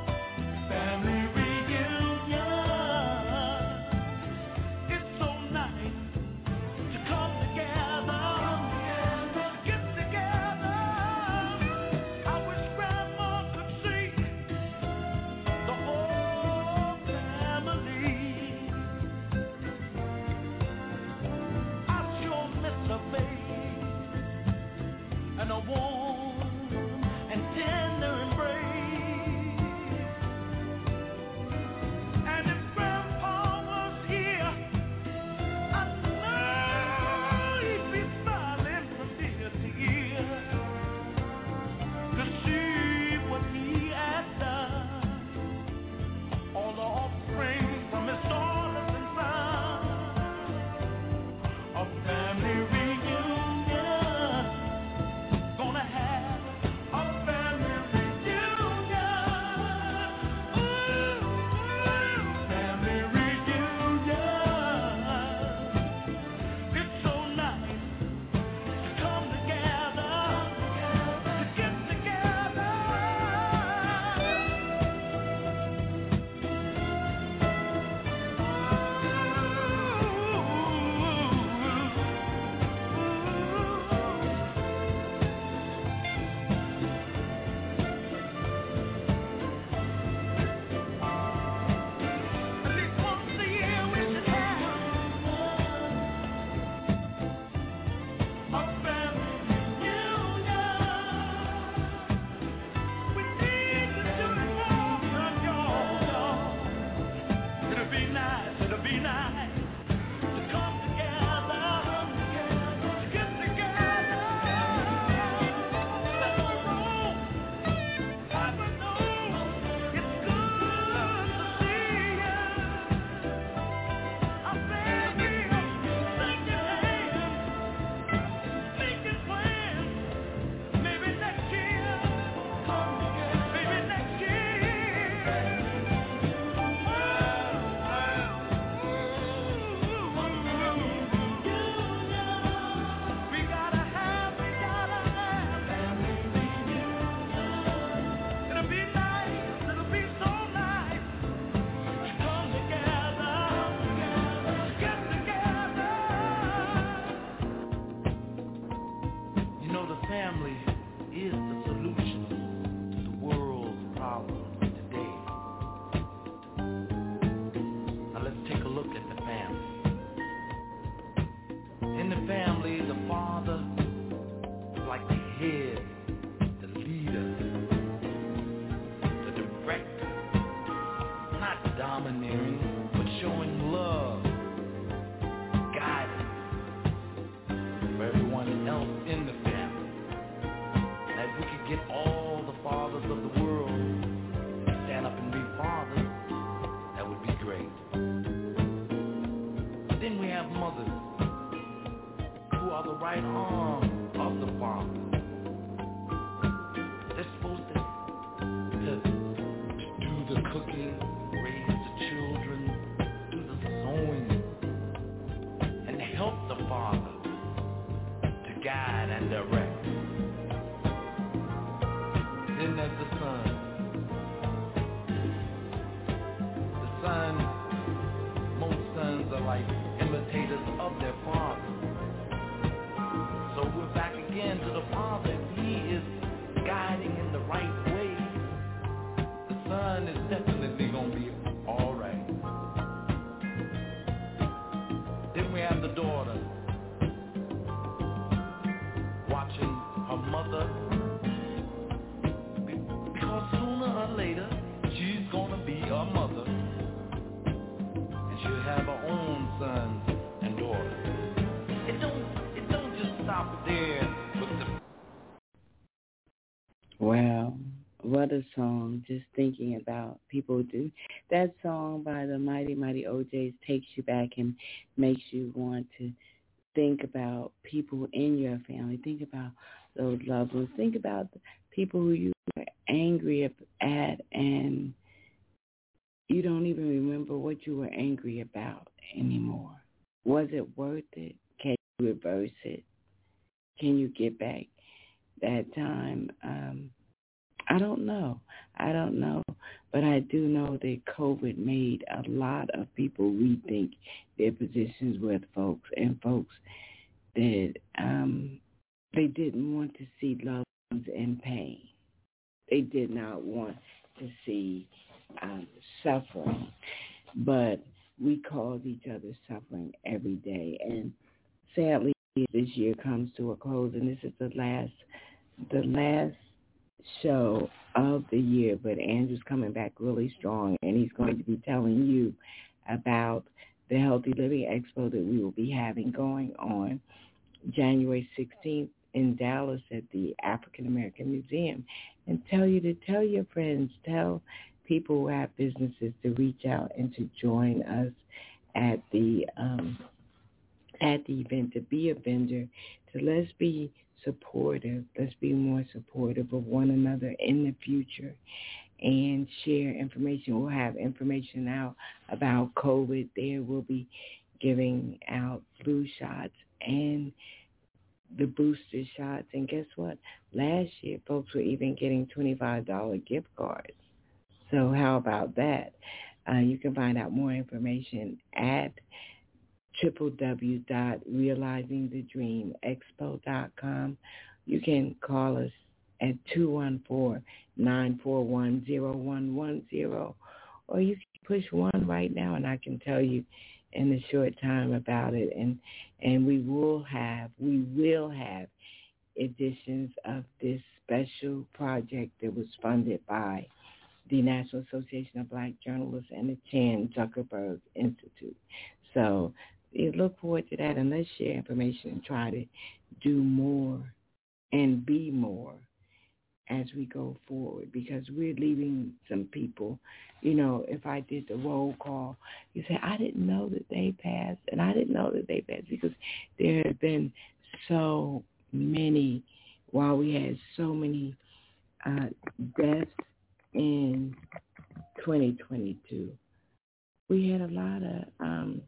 F: Family reunion. It's so nice. get all the fathers of the world to stand up and be fathers, that would be great. Then we have mothers who are the right arm of the father. They're supposed to, to, to do the cooking, raise the children, do the sewing, and help the father to guide and direct. Then there's the son. The son, most sons are like imitators of their father. So we're back again to the father. He is guiding in the right way. The son is definitely going to be all right. Then we have the daughter watching her mother, because sooner or later she's going to be a mother, and she'll have her own sons and daughters. It don't, it don't just stop there with the...
E: Wow, what a song. Just thinking about people do. That song by the Mighty Mighty O Js takes you back and makes you want to think about people in your family. Think about those loved ones. Think about the people who you were angry at and you don't even remember what you were angry about anymore. Was it worth it? Can you reverse it? Can you get back that time? Um, I don't know. I don't know. But I do know that COVID made a lot of people rethink their positions with folks, and folks that um, they didn't want to see loved ones in pain. They did not want to see um, suffering. But we cause each other suffering every day. And sadly, this year comes to a close, and this is the last, the last show of the year. But Andrew's coming back really strong, and he's going to be telling you about the Healthy Living Expo that we will be having going on January sixteenth in Dallas at the African American Museum, and tell you to tell your friends, tell people who have businesses to reach out and to join us at the um, at the event, to be a vendor, to let's be supportive, let's be more supportive of one another in the future and share information. We'll have information out about COVID there. We'll be giving out flu shots and the booster shots. And guess what? Last year, folks were even getting twenty-five dollars gift cards. So how about that? Uh, you can find out more information at w w w dot realizing the dream expo dot com. You can call us at two one four, nine four one, zero one one zero, or you can push one right now, and I can tell you in a short time about it. And and we will have, we will have editions of this special project that was funded by the National Association of Black Journalists and the Chan Zuckerberg Institute. So you look forward to that, and let's share information and try to do more and be more as we go forward, because we're leaving some people. You know, if I did the roll call, you say, I didn't know that they passed, and I didn't know that they passed, because there have been so many, while we had so many uh, deaths in twenty twenty-two, we had a lot of um,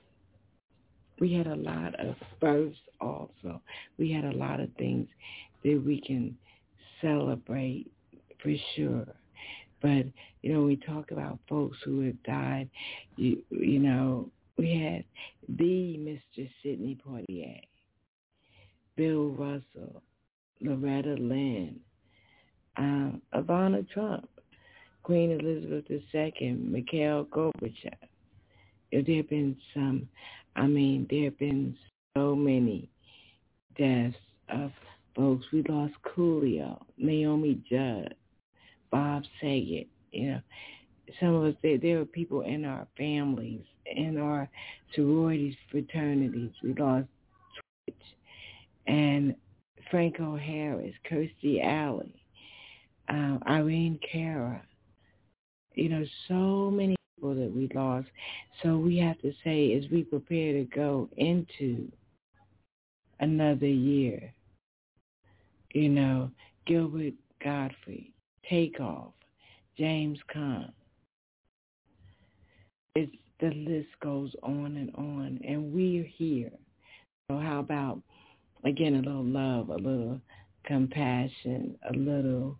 E: we had a lot of births also. We had a lot of things that we can celebrate for sure. But, you know, we talk about folks who have died. You, you know, we had the Mister Sidney Poitier, Bill Russell, Loretta Lynn, um, Ivana Trump, Queen Elizabeth the Second, Mikhail Gorbachev. There have been some, I mean, there have been so many deaths of folks. We lost Coolio, Naomi Judd, Bob Saget. You know, some of us, there, there are people in our families, in our sororities, fraternities. We lost Twitch and Franco Harris, Kirstie Alley. uh, Irene Cara. You know, so many people that we lost. So we have to say, as we prepare to go into another year, you know, Gilbert Godfrey, Takeoff, James Caan. It's, the list goes on and on, and we're here. So how about, again, a little love, a little compassion, a little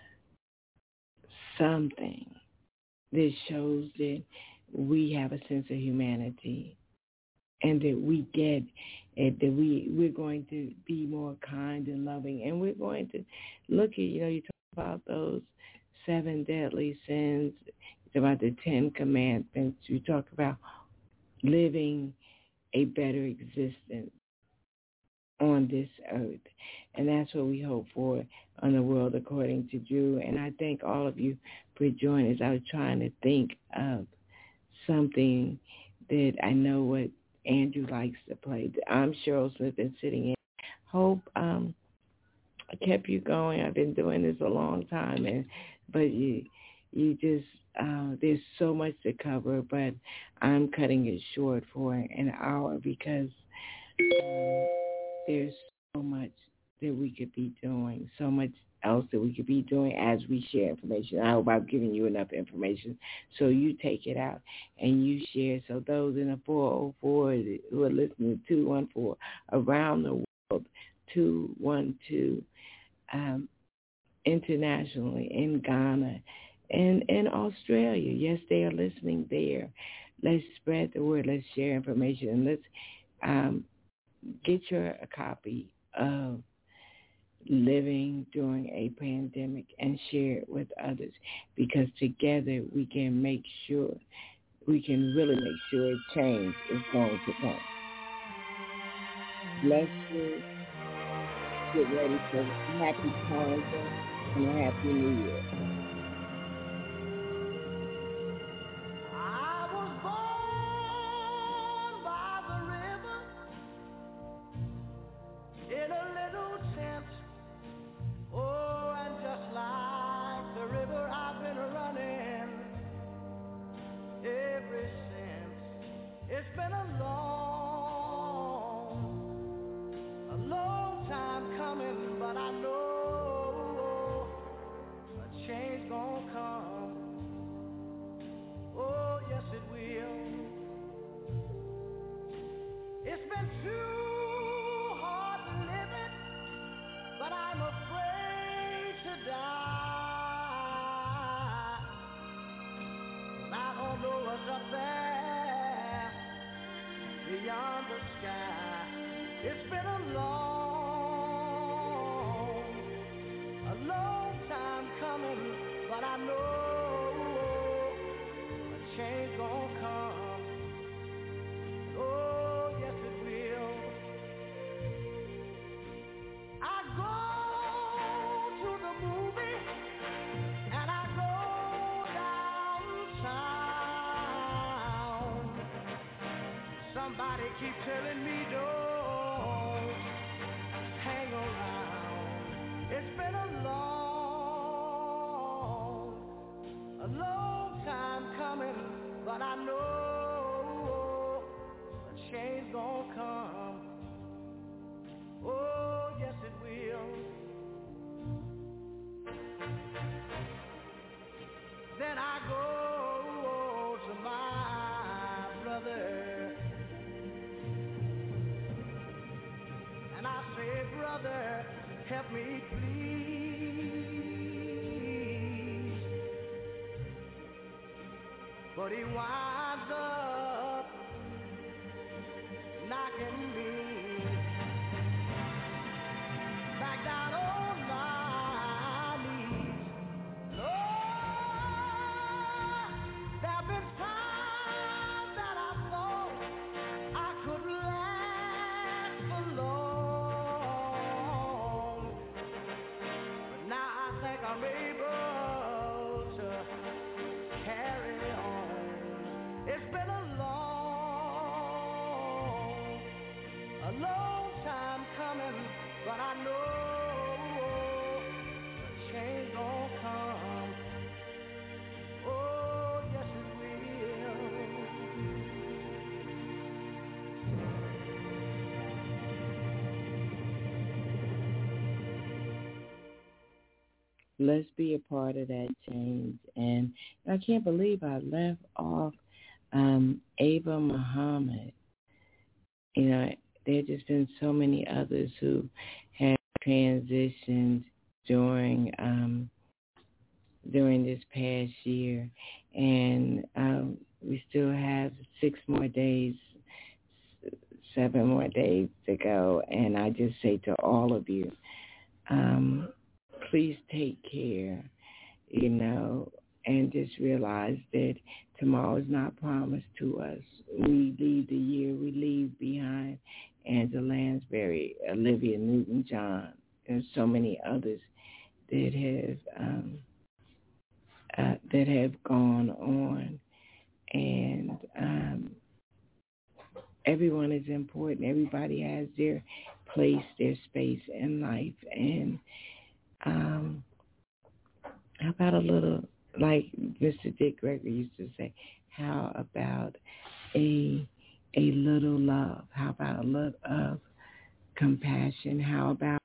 E: something that shows that we have a sense of humanity and that we get it, that we, we're going to be more kind and loving. And we're going to look at, you know, you talk about those seven deadly sins, you talk about the Ten Commandments, you talk about living a better existence on this earth. And that's what we hope for on the World According to Drew. And I thank all of you for joining us. I was trying to think of something that I know what Andrew likes to play. I'm Cheryl Smith and sitting in. Hope um, I kept you going. I've been doing this a long time, and but you you just uh, there's so much to cover, but I'm cutting it short for an hour because um, there's so much that we could be doing, so much else that we could be doing as we share information. I hope I've given you enough information so you take it out and you share. So those in the four oh four who are listening to two one four around the world, two one two um, internationally in Ghana and in Australia. Yes, they are listening there. Let's spread the word. Let's share information. And let's um, get your a copy of Living During a Pandemic and share it with others, because together we can make sure, we can really make sure change is going to come. Bless you. Get ready for a happy Kwanzaa and a happy New Year.
F: Somebody keep telling me don't hang around. It's been a long, a long time coming, but I know a change gonna come. Oh, yes it will. Then I go to my brother. I say, brother, help me please. But he winds up knocking me back down on my knees. Lord, there have been times that I thought I could last alone. I'm able to carry on. It's been a
E: let's be a part of that change. And I can't believe I left off um, Ava Muhammad. You know, there have just been so many others who have transitioned during um, during this past year, and um, we still have six more days, seven more days to go. And I just say to all of you, um, please take care, you know, and just realize that tomorrow is not promised to us. We leave the year, we leave behind Angela Lansbury, Olivia Newton-John, and so many others that have um, uh, that have gone on. And um, everyone is important. Everybody has their place, their space in life. And um, how about a little, like Mister Dick Gregory used to say, how about a a little love? How about a little of compassion? How about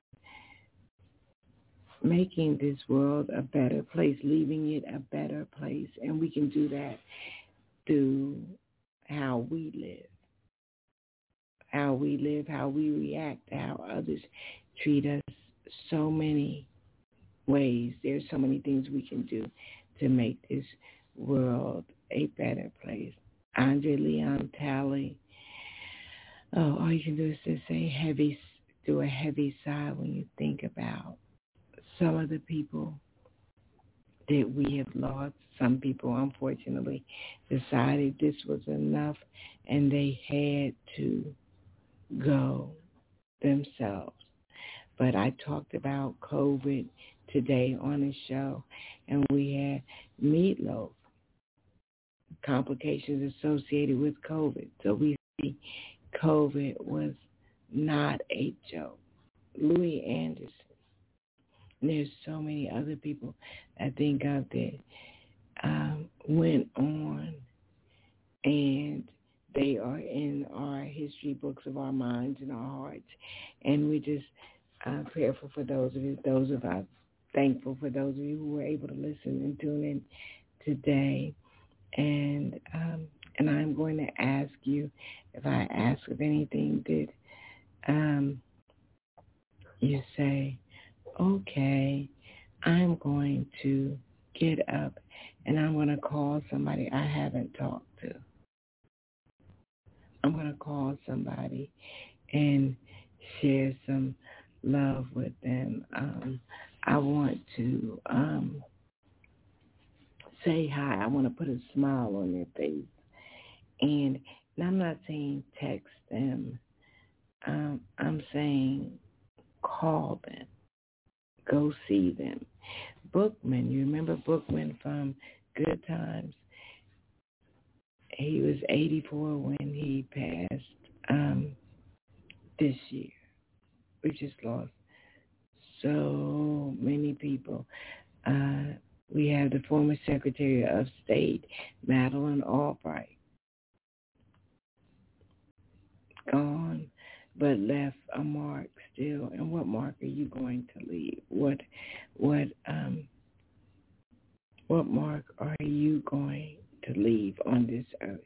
E: making this world a better place, leaving it a better place? And we can do that through how we live, how we live, how we react, how others treat us. So many ways. There's so many things we can do to make this world a better place. Andre Leon Talley. Oh, all you can do is to say heavy, do a heavy sigh when you think about some of the people that we have lost. Some people, unfortunately, decided this was enough and they had to go themselves. But I talked about COVID today on the show, and we had Meatloaf, complications associated with COVID. So we see COVID was not a joke. Louis Anderson. And there's so many other people I think of that um, went on, and they are in our history books of our minds and our hearts. And we just uh, prayerful for those of you, those of us, thankful for those of you who were able to listen and tune in today. And um, and I'm going to ask you, if I ask of anything that um, you say, okay, I'm going to get up and I'm going to call somebody I haven't talked to. I'm going to call somebody and share some love with them. Um, I want to um, say hi. I want to put a smile on their face. And, and I'm not saying text them. Um, I'm saying call them. Go see them. Bookman, you remember Bookman from Good Times? He was eighty-four when he passed um, this year. We just lost so many people. Uh, we have the former Secretary of State, Madeleine Albright, gone, but left a mark still. And what mark are you going to leave? What, what, um, what mark are you going to leave on this earth?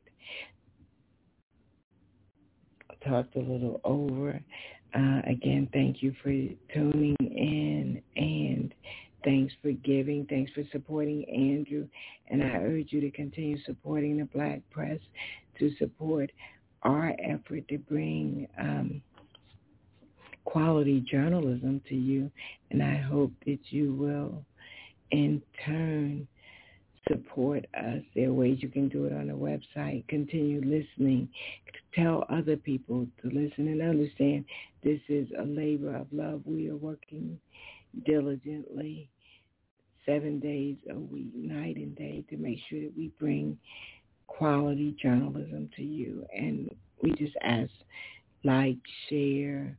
E: I talked a little over. Uh, again, thank you for tuning in, and thanks for giving. Thanks for supporting Andrew. And I urge you to continue supporting the Black press, to support our effort to bring um, quality journalism to you. And I hope that you will, in turn, support us. There are ways you can do it on the website. Continue listening. Tell other people to listen and understand this is a labor of love. We are working diligently seven days a week, night and day, to make sure that we bring quality journalism to you. And we just ask, like, share,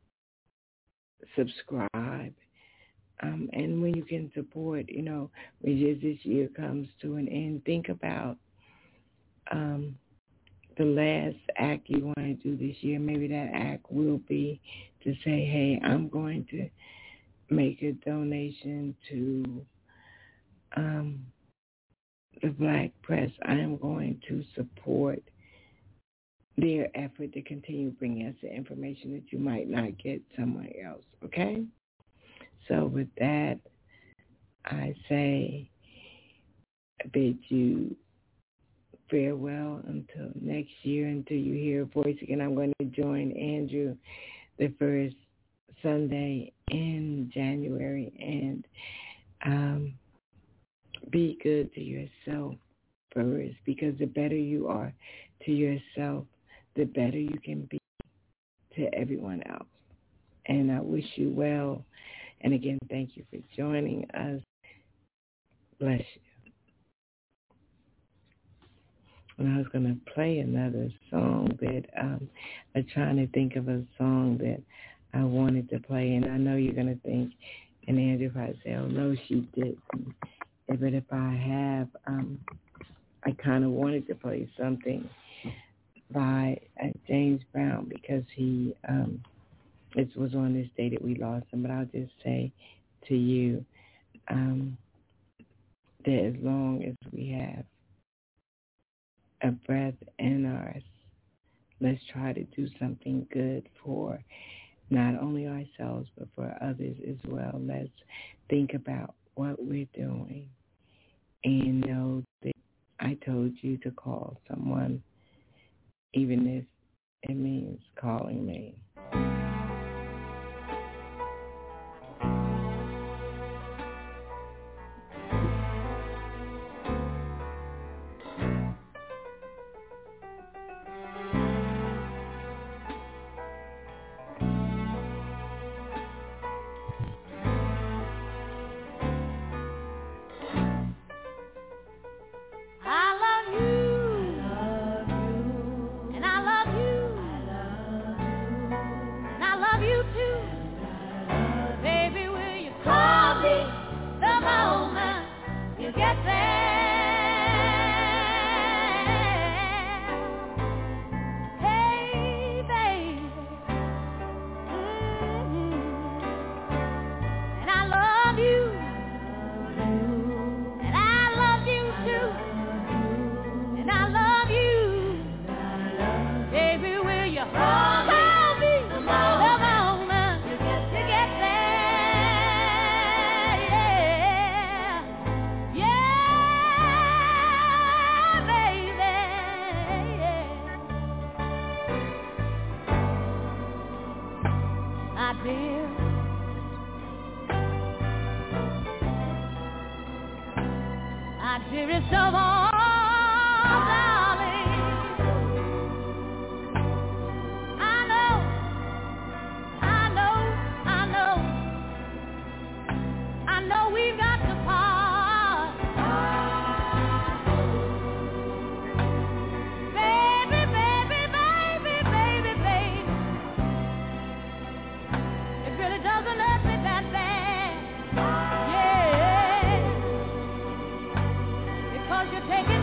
E: subscribe. Um, and when you can support, you know, when this year comes to an end, think about um, the last act you want to do this year. Maybe that act will be to say, hey, I'm going to make a donation to um, the Black Press, I am going to support their effort to continue bringing us the information that you might not get somewhere else, okay? So with that, I say I bid you farewell until next year, until you hear a voice again. I'm going to join Andrew the first Sunday in January, and um, be good to yourself first, because the better you are to yourself, the better you can be to everyone else. And I wish you well. And again, thank you for joining us. Bless you. And I was going to play another song, but um, I'm trying to think of a song that I wanted to play. And I know you're going to think, and Andrew probably say, oh, no, she didn't. But if I have, um, I kind of wanted to play something by uh, James Brown, because he, um, it was on this day that we lost him. But I'll just say to you um, that as long as we have a breath in us, let's try to do something good for not only ourselves, but for others as well. Let's think about what we're doing and know that I told you to call someone, even if it means calling me.
G: You're taking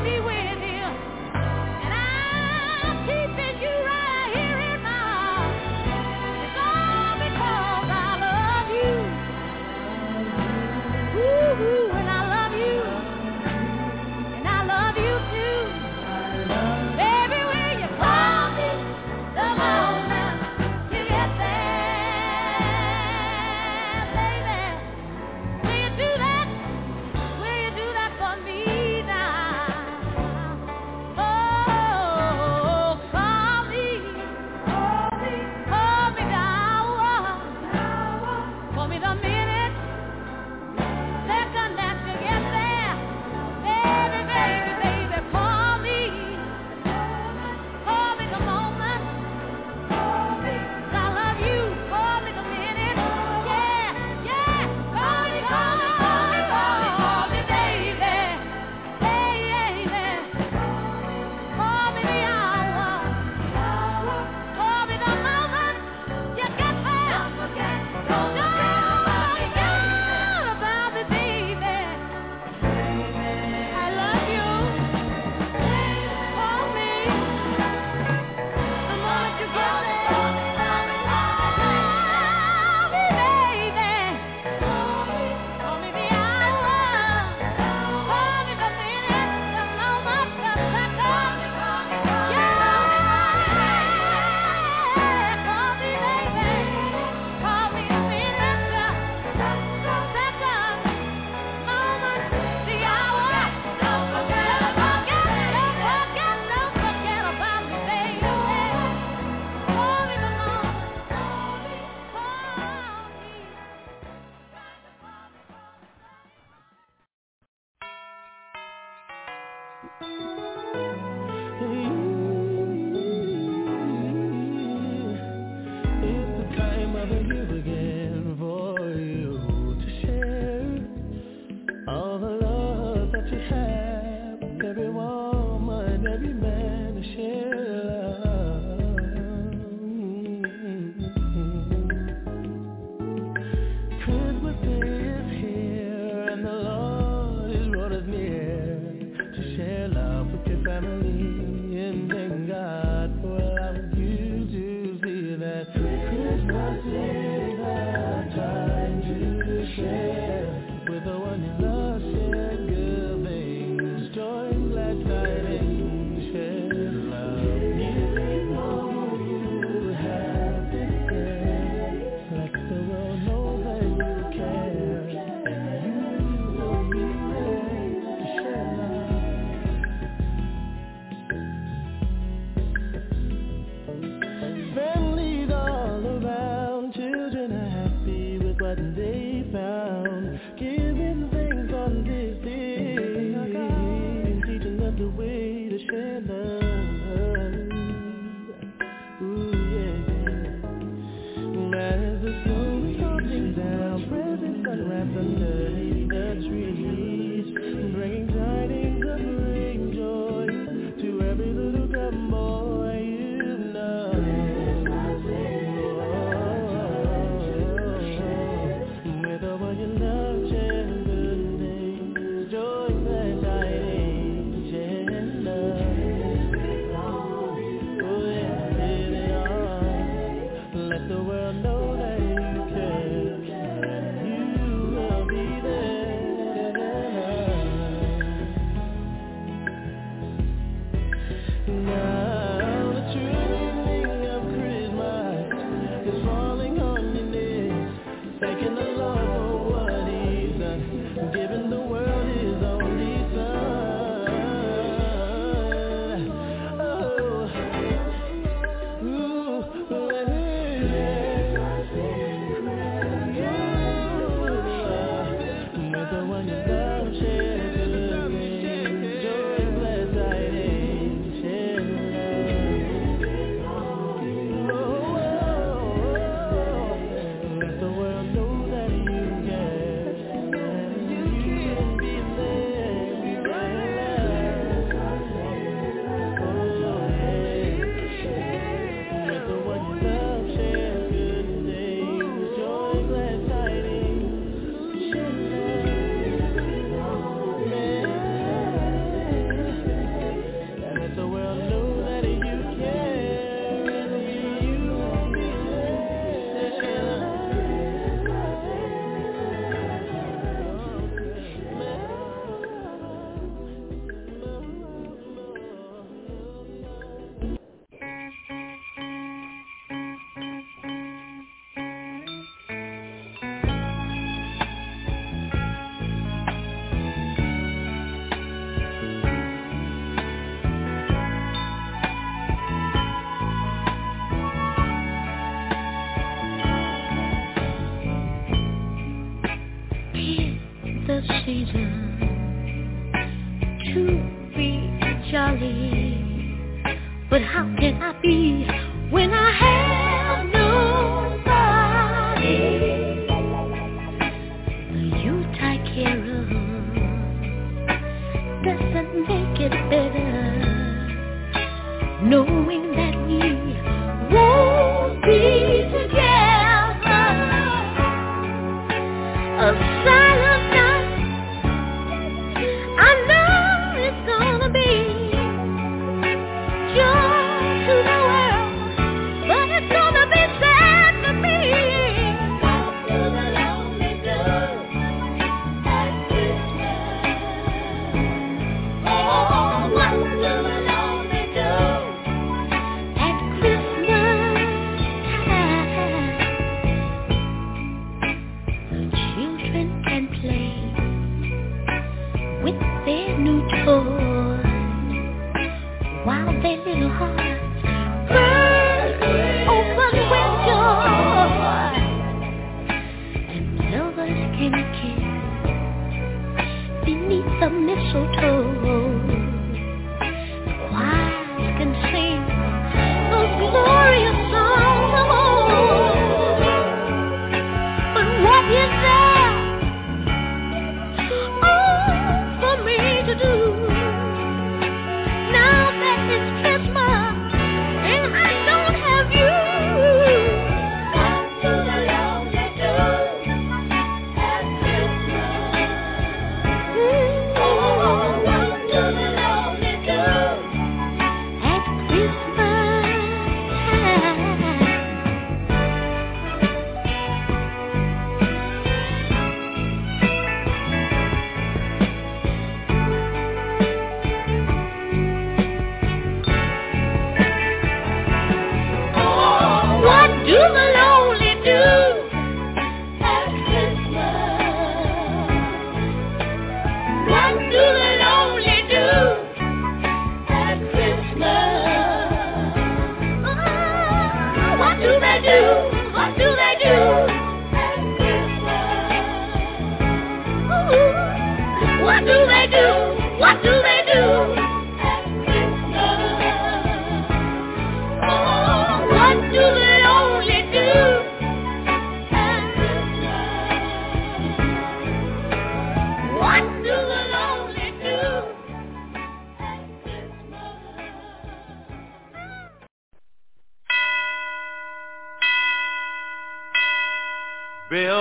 G: Beneath the mistletoe,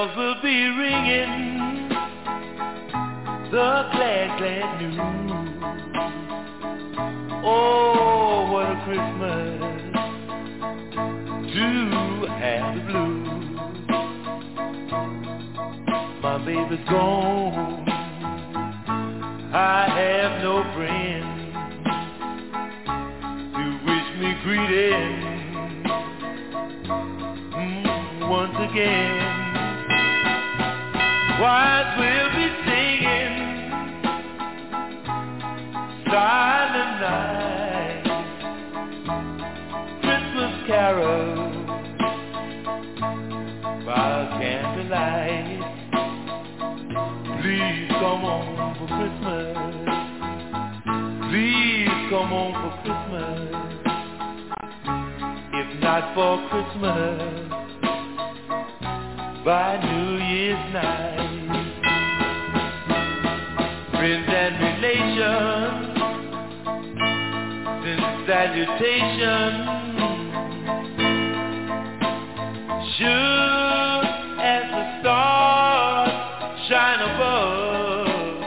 F: bells will be ringing the glad, glad news. Oh, what a Christmas to have the blues. My baby's gone, I have no friend to wish me greeting mm, once again. Choirs will be singing silent night, Christmas carols by candlelight. Please come on for Christmas. Please come on for Christmas. If not for Christmas, by New Year's night. Friends and relations, send salutations. Should as the stars shine above.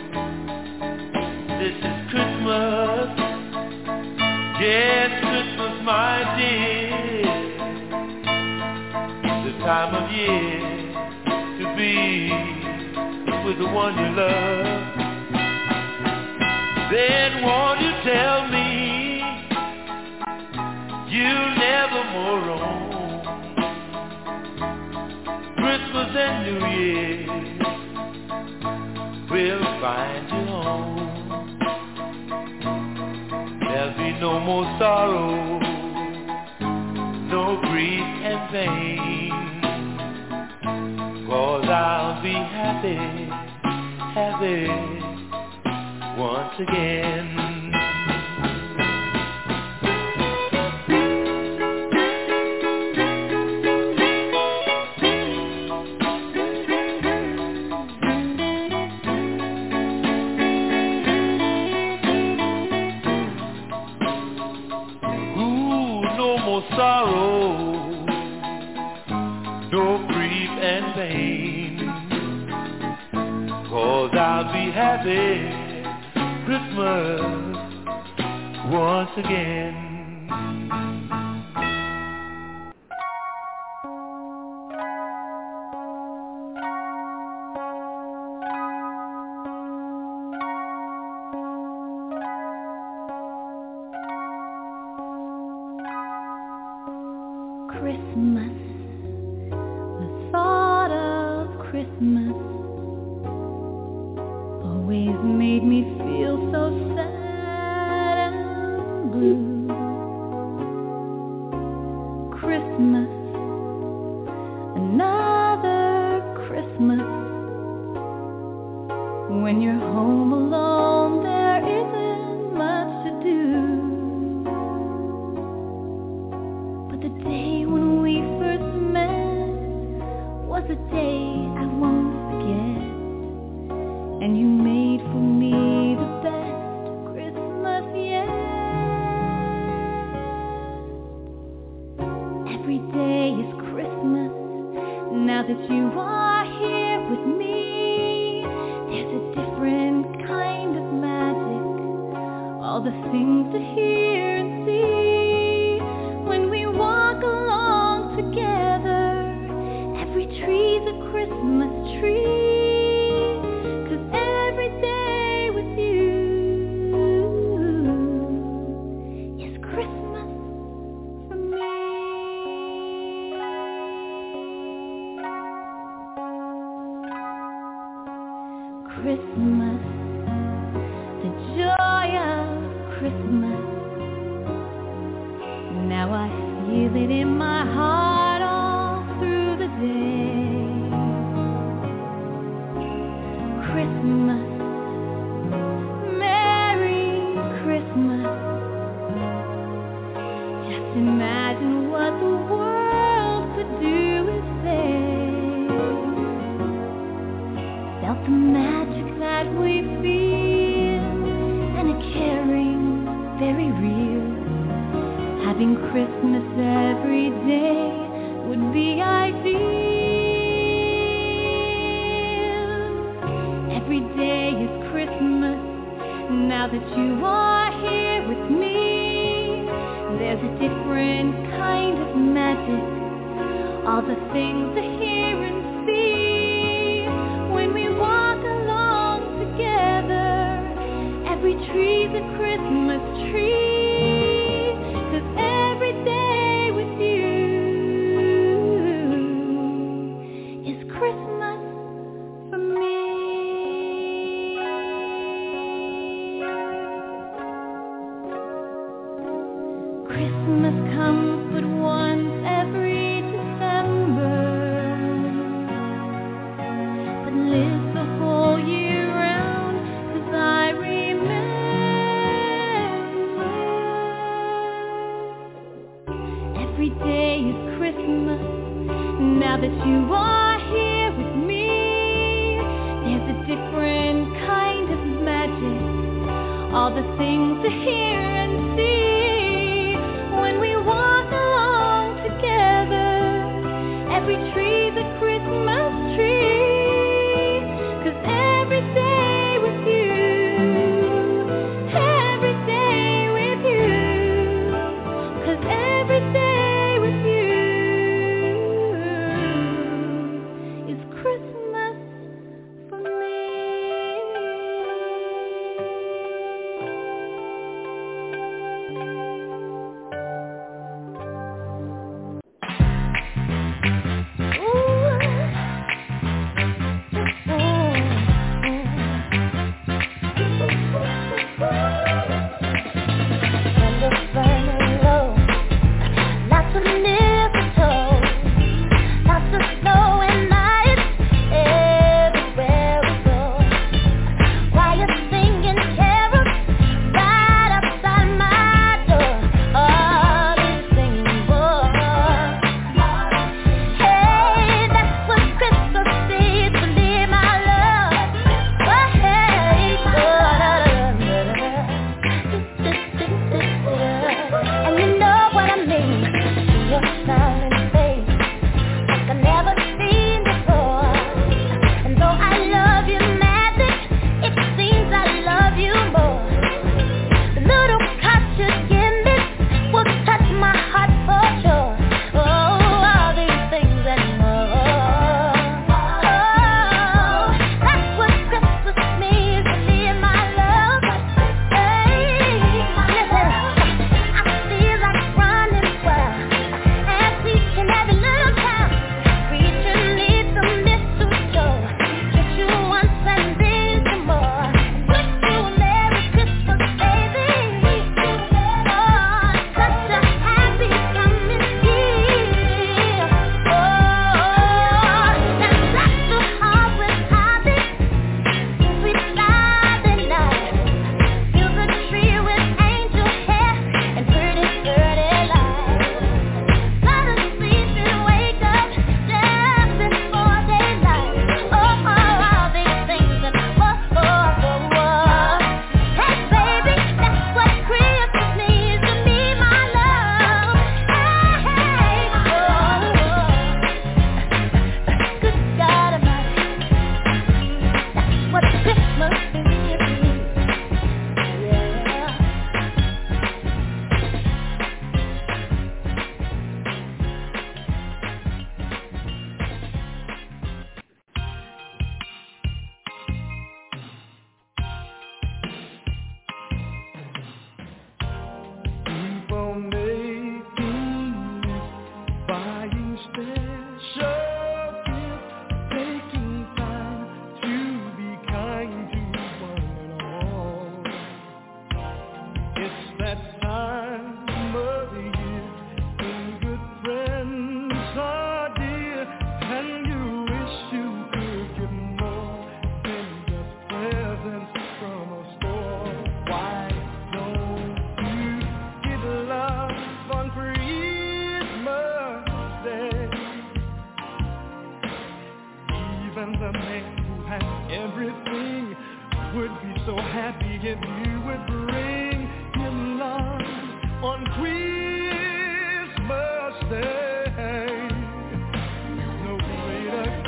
F: This is Christmas, yes, Christmas, my dear. The time of year to be with the one you love. Then won't you tell me you'll never more roam? Christmas and New Year will find you home. There'll be no more sorrow, no grief and pain, 'cause I'll be happy, happy once again. Ooh, no more sorrow, no grief and pain, 'cause I'll be happy Christmas once again.
G: Christmas, the thought of Christmas always made me feel so sad and blue. Christmas, another Christmas. When you're home alone, there isn't much to do. But the day when we first met was a day I won't forget. And you made for me the best Christmas yet. Every day is Christmas, now that you are here with me. There's a different kind of magic, all the things to hear and see. When we walk along together, every tree's a Christmas tree. Christmas, the joy of Christmas. Now I feel it in my heart all through the day. Christmas, Merry Christmas. Just imagine what the world could do if they felt the magic that we feel, and a caring, very real. Having Christmas every day would be ideal. Now that you are here with me, there's a different kind of magic. All the things to hear and see when we walk along together. Every tree's a Christmas tree, 'cause every day with you is Christmas for me. Christmas comes but once every December, but lives the whole year round, 'cause I remember every day is Christmas. Now that you are here with me, there's a different kind of magic. All the things to hear and see when we walk along together. Every tree's a Christmas tree, 'cause every day with you, every day with you, 'cause every day with you is Christmas for me.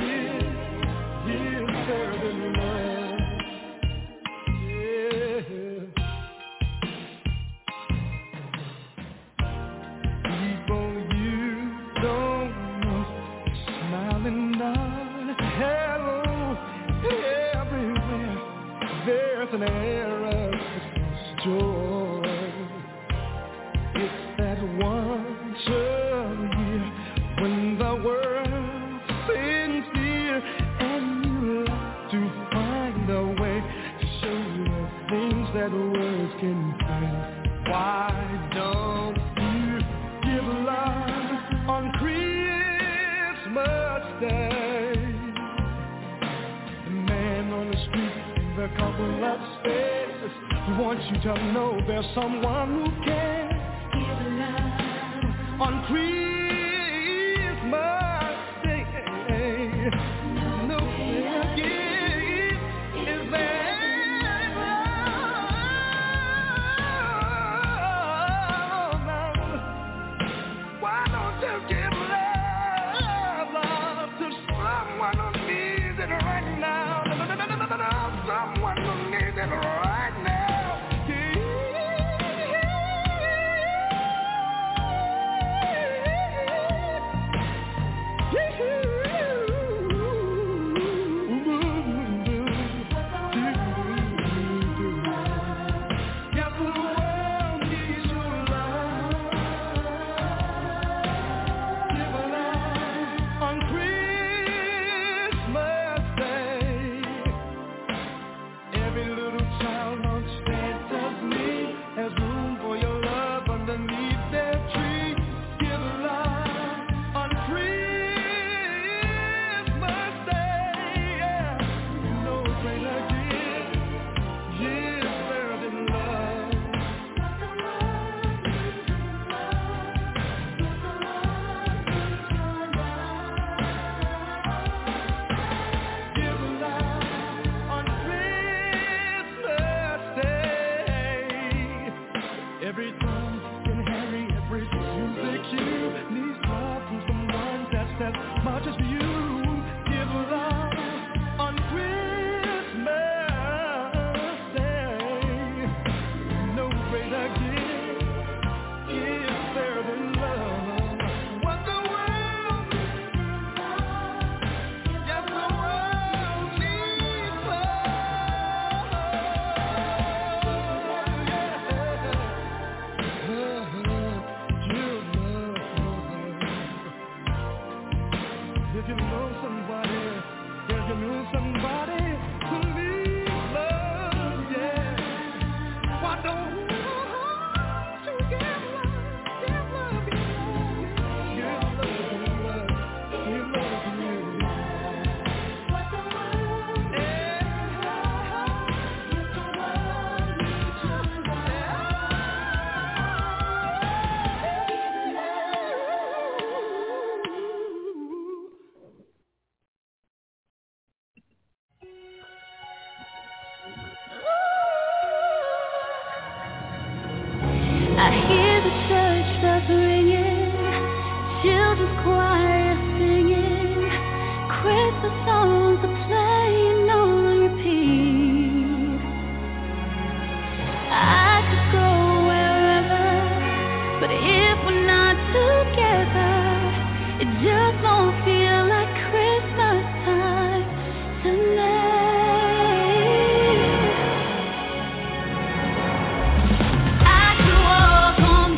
H: Yeah. there's an error, it's joy. It's that once a year when the world's sincere and you like to find a way to show the things that words can say. Why don't you give love on Christmas Day? The man on the street, the couple upstairs wants you to know there's someone who cares. Give love on Christmas Day. No better gift is there. Why don't you give love, love to someone who needs it right now? No, no, no, no, no, no, no. Someone who needs it right now.
G: I hear the church bells ringing, children's choir singing, Christmas songs are playing on repeat. I could go wherever, but if we're not together, it just won't feel like Christmas time tonight. I could walk on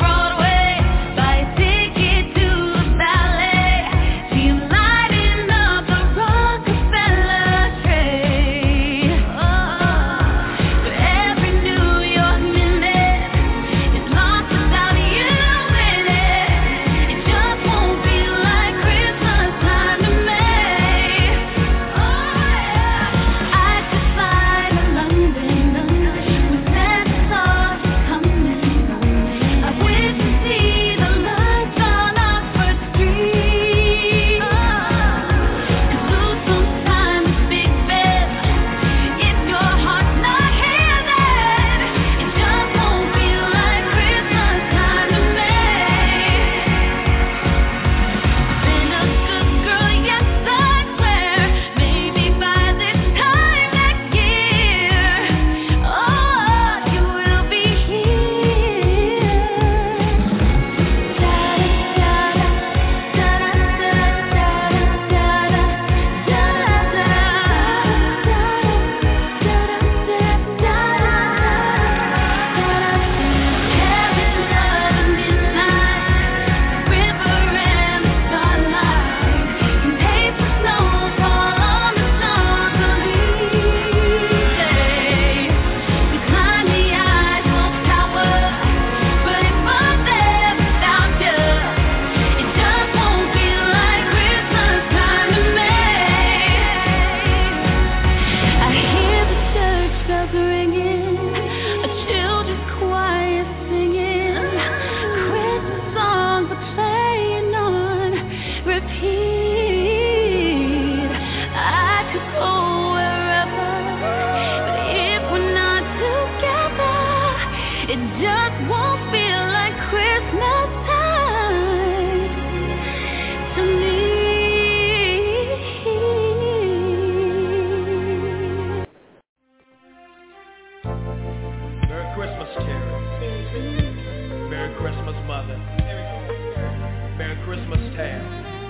F: Terry. Merry Christmas, Mother. Merry Christmas, Tab.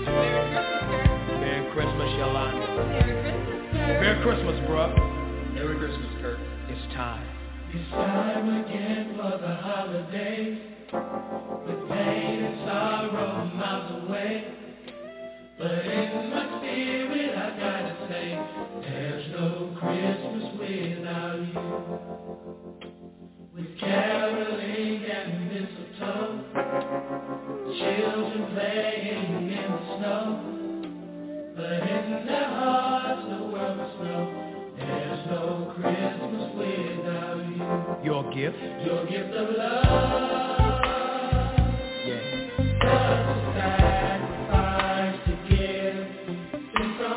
F: Merry Christmas, Yolanda. Merry Christmas, bruh.
C: Merry Christmas, Kurt.
F: It's time.
H: It's time again for the holidays, with pain and sorrow miles away. But in my spirit I gotta say, there's no Christmas without you. With caroling and mistletoe, children playing in the snow, but in their hearts the world must know, there's no Christmas without you.
F: Your gift?
H: Your gift of love.
F: Yeah.
H: Such a sacrifice to give, sent from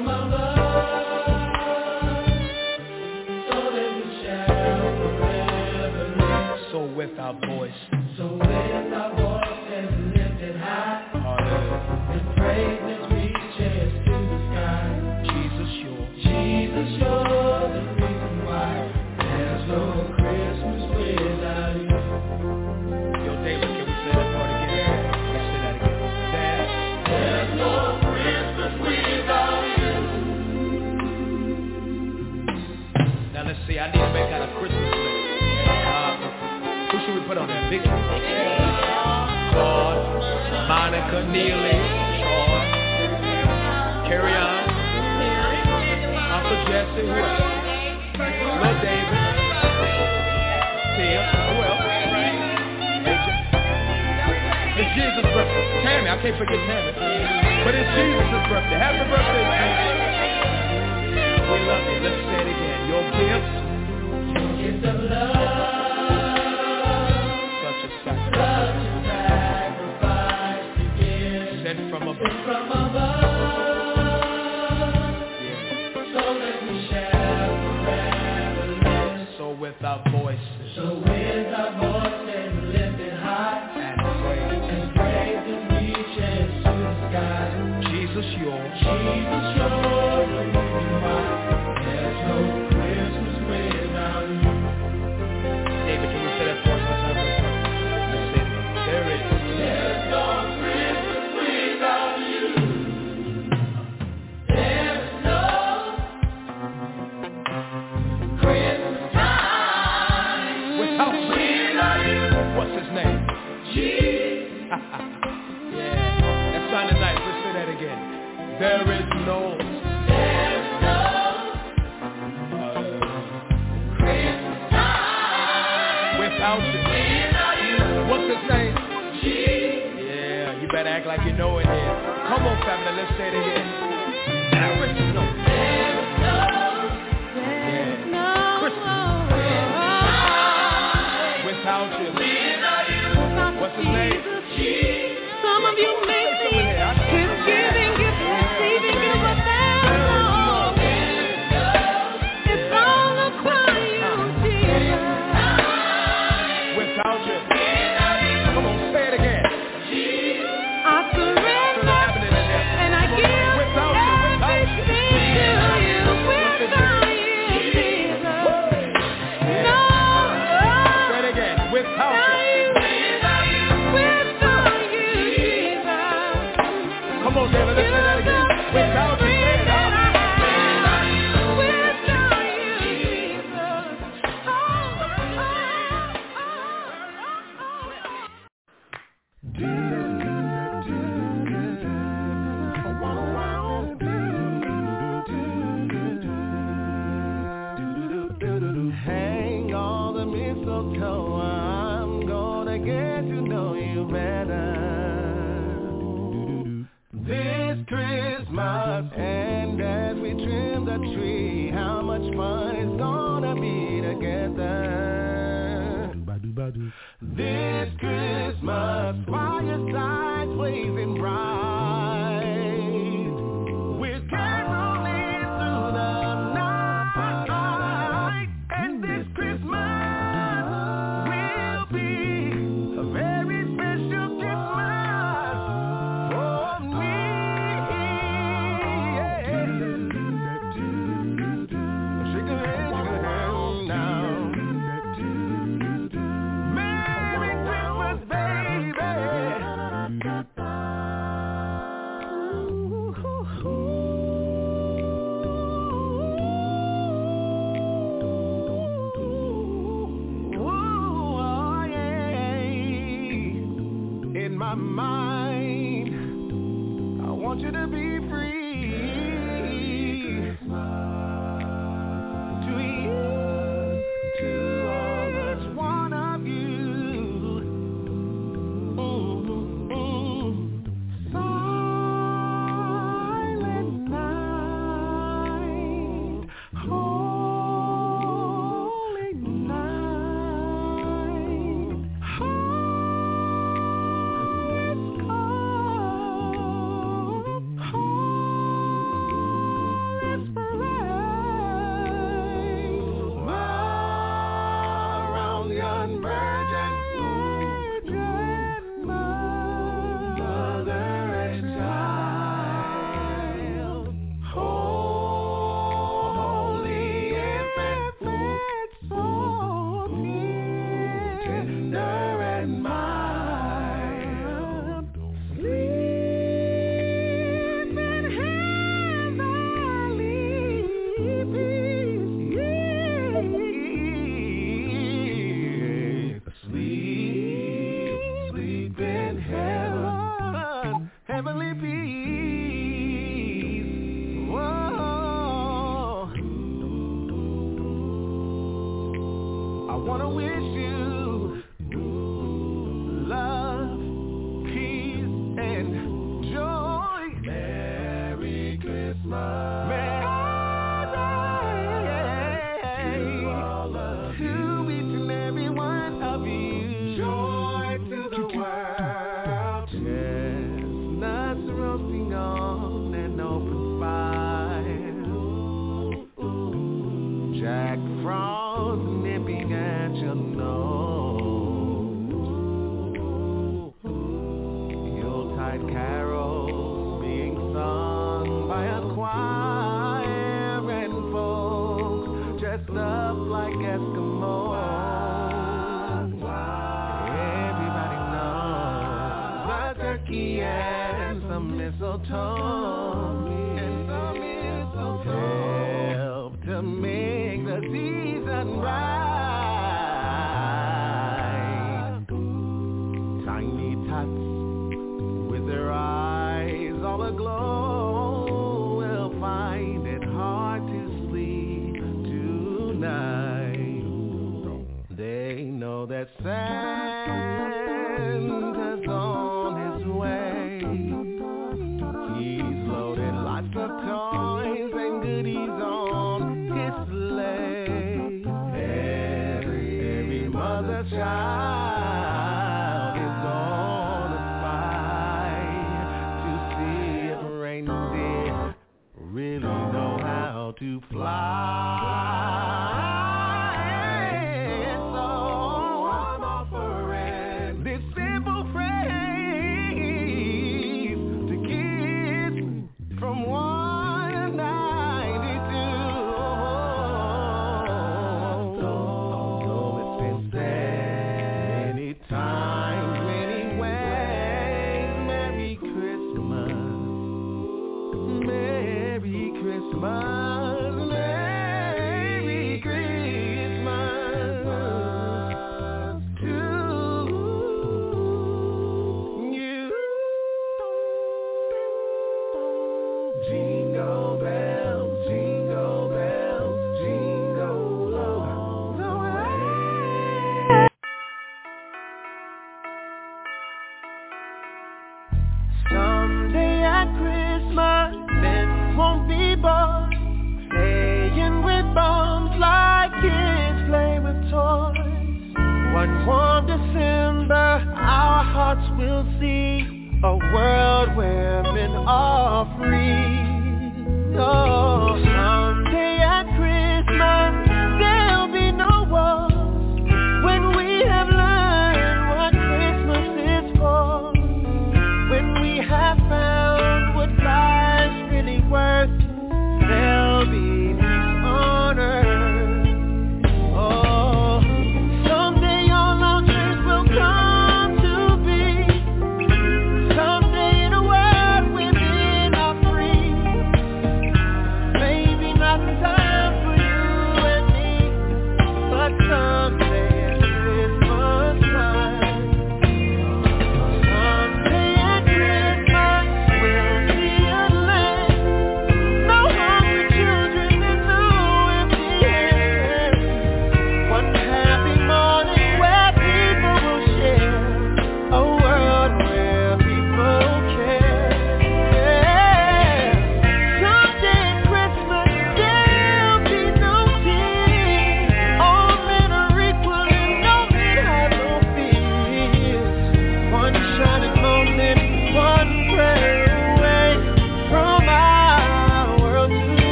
H: above, so that we shall forever live.
F: So with our voice,
H: So with our voices lifted high,
F: hallelujah,
H: and praises reaches to the sky.
F: Jesus, you're
H: Jesus, you're the reason why there's no Christmas without you.
F: Yo, David, can we say that part again? Let's say that again. There,
H: There's no Christmas without you.
F: now let's see, I need to make out a Christmas list. Uh, who should we put on there? Vicky? Claude, Monica, Neely, Troy, Carrie On, Uncle Jesse, who else? Lil David, Tia, who else? Major. It's Jesus' birthday. Tammy, I can't forget Tammy. But it's Jesus' birthday. Happy birthday, Jesus. We love you. Let's say it again. Your gifts,
H: Your gift of love,
F: such a
H: such
F: sacrifice,
H: a sacrifice to give,
F: sent from
H: sent
F: above.
H: from above,
F: Yeah.
H: so that we shall forever live.
F: So with our voices
H: So with our voices lifted high,
F: and praise,
H: and praises reaches to the sky.
F: Jesus, you're
H: Jesus, you're the reason why there's no Christmas without you.
F: David, can we say that for us one time? Let's say it. There is.
H: There's no Christmas without you. There's no Christmas time
F: Without you.
H: without you.
F: What's his name?
H: Jesus.
F: Yeah. That sounded nice. Let's say that again. There is no
H: There's no
F: uh,
H: Christmas time
F: without you.
H: without you.
F: What's his name?
H: Jesus.
F: Yeah, you better act like you know it here. Come on, family, let's say it again. There is no.
H: There's no
F: Yeah. Christmas without you.
H: without you.
F: What's his name?
H: Jesus.
G: Some of you may
F: Say
G: think
F: something here. I-
G: it's giving, it's receiving, it's a battle. It's all the crying, Jesus.
F: Without you. Come on, say it again.
G: I surrender
F: Happening in there.
G: and I give
F: Without you, without you.
G: everything to you. Without you, Jesus. No.
F: Say it again. Without you.
G: Without you, Jesus.
F: Come on, David, let's say that again. Without you, say it out.
G: Without you, Jesus. Oh, oh, oh,
H: Hang all the mistletoe, I'm gonna get to know you better this Christmas. And as we trim the tree, how much fun it's gonna be together this Christmas. Firesides blazing bright, with caroling through the night. And this Christmas will be a very special Christmas for me. Yeah. Shake your head, shake your head now. in my mind. I want you to be free. To you, to all each one of you. Mm-hmm. Silent night, holy night, heart is cold, heart is parade. Around the unvirgin, mother and child, holy infant, so tender and mild, sleep in heavenly peace. Sleep, sleep in heaven, heavenly peace. Whoa. I wanna wish you love, peace, and joy. Merry Christmas. Merry to each and every one of you. Joy to the world. Chestnuts roasting on an open fire. Jack Frost nipping at your nose. Yuletide carols being sung by a choir and folks dressed up like Eskimos. Everybody knows a turkey and some mistletoe and some mistletoe help to make the season bright. Tiny tots with their eyes all aglow will find it hard to sleep tonight. They know that Santa's on his way. He's loaded lots of toys and goodies on his sleigh. Every, every mother child is gonna spy to see if reindeer really know how to fly. So I'm offering this simple phrase to kids from one to ninety-two. Although it's been said many times, many ways, Merry Christmas, Merry Christmas, Merry Christmas to you. Jingle bells, jingle bells, jingle all the way. Someday at Christmas, men won't be born, playing with bombs like kids play with toys. One warm December, our hearts will see a world where men are free. Oh, someday at Christmas, there'll be no wars when we have learned what Christmas is for. When we have found what life's really worth, there'll be peace on earth. Oh, someday all our dreams will come to be. Someday in a world where men are free.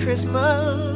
H: Christmas.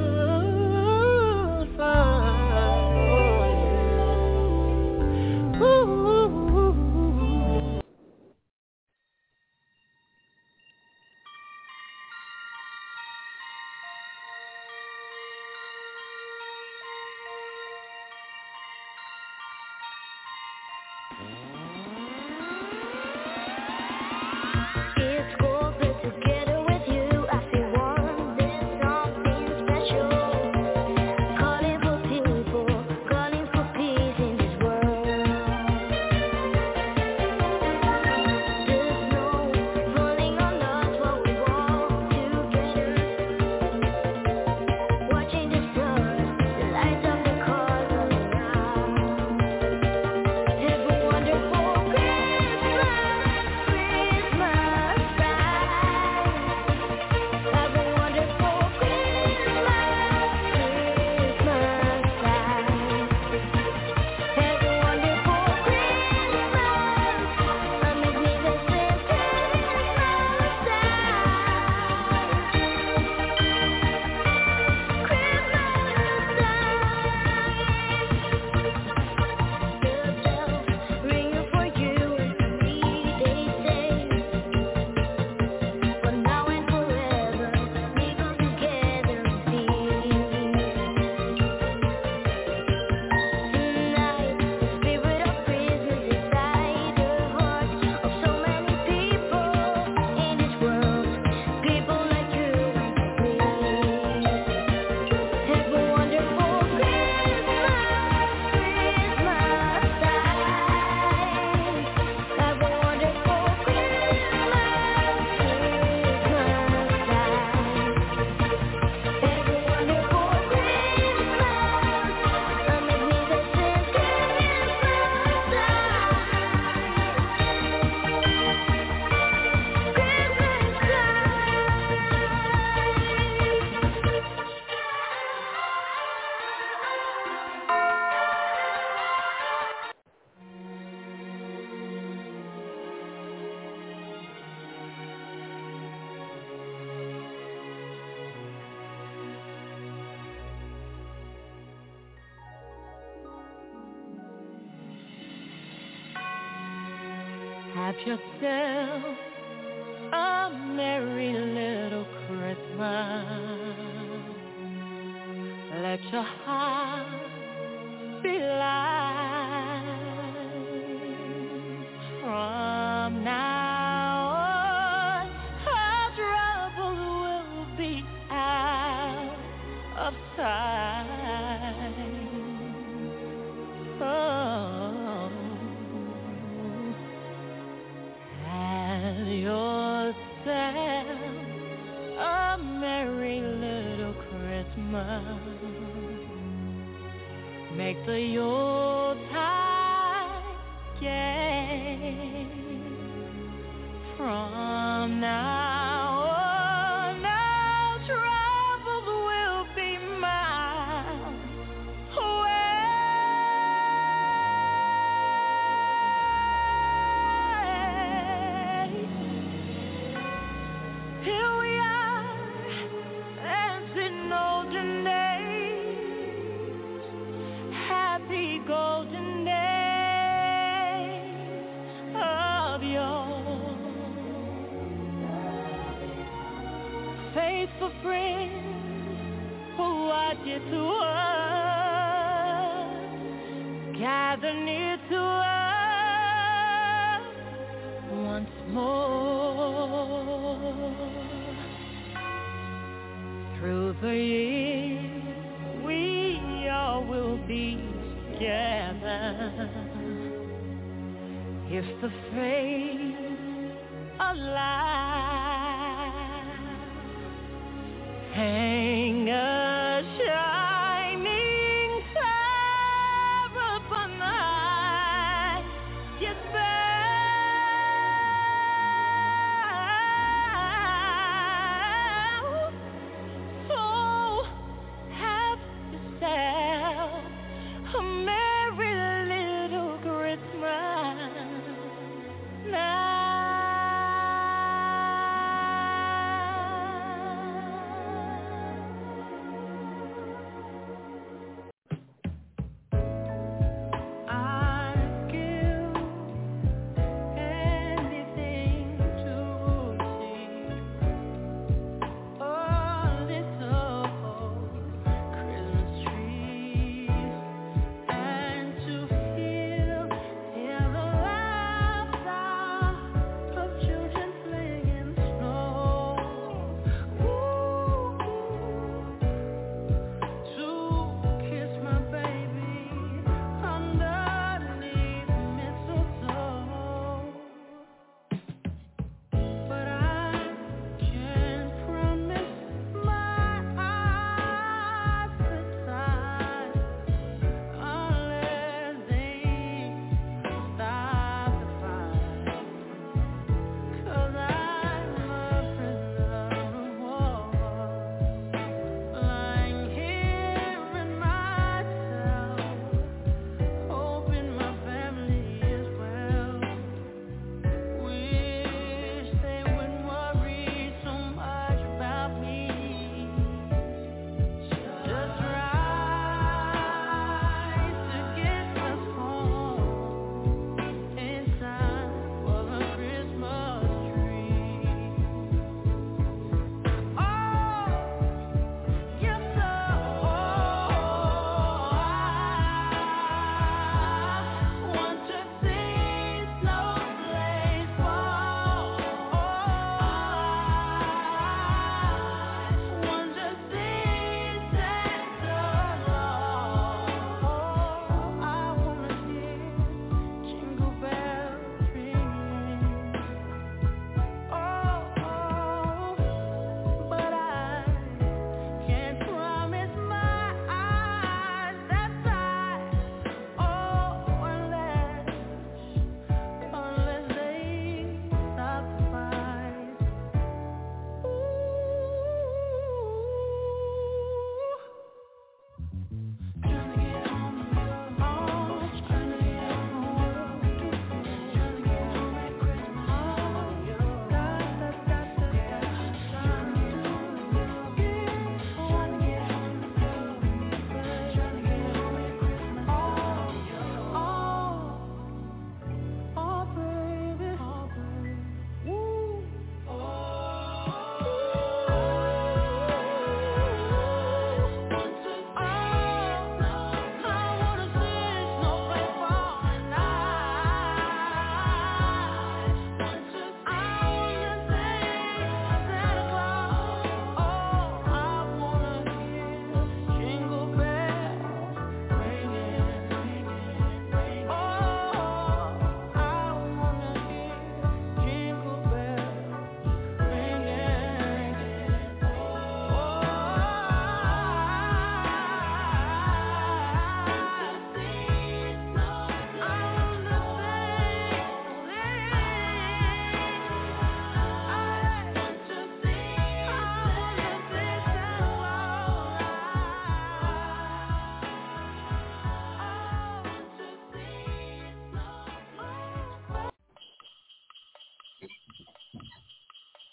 G: Have yourself a merry little Christmas. Let your heart be light. From now on, our troubles will be out of sight. Oh, have yourself a merry little Christmas. Make the Yuletide gay. From now on, our troubles will be miles away. Here we are, as in olden days, happy golden days of yore. Faithful friends who are dear to us, gather near to us once more. Through the years, we all will be together, if the fates allow. Hang a shining star upon the highest bough. So have yourself a merry little Christmas now.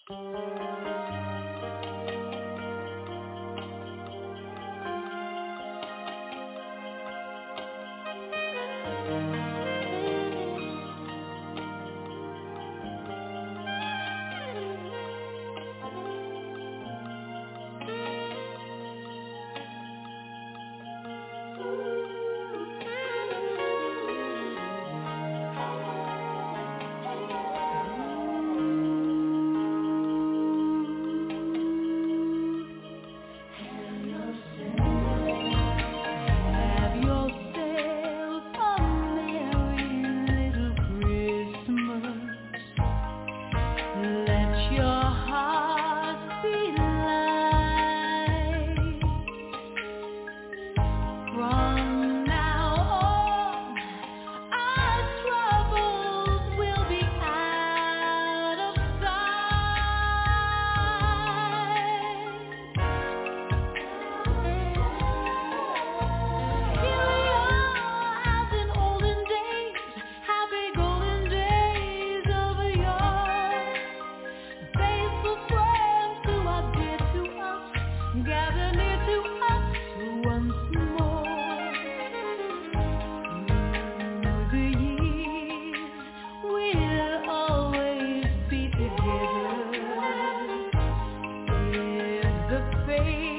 G: The face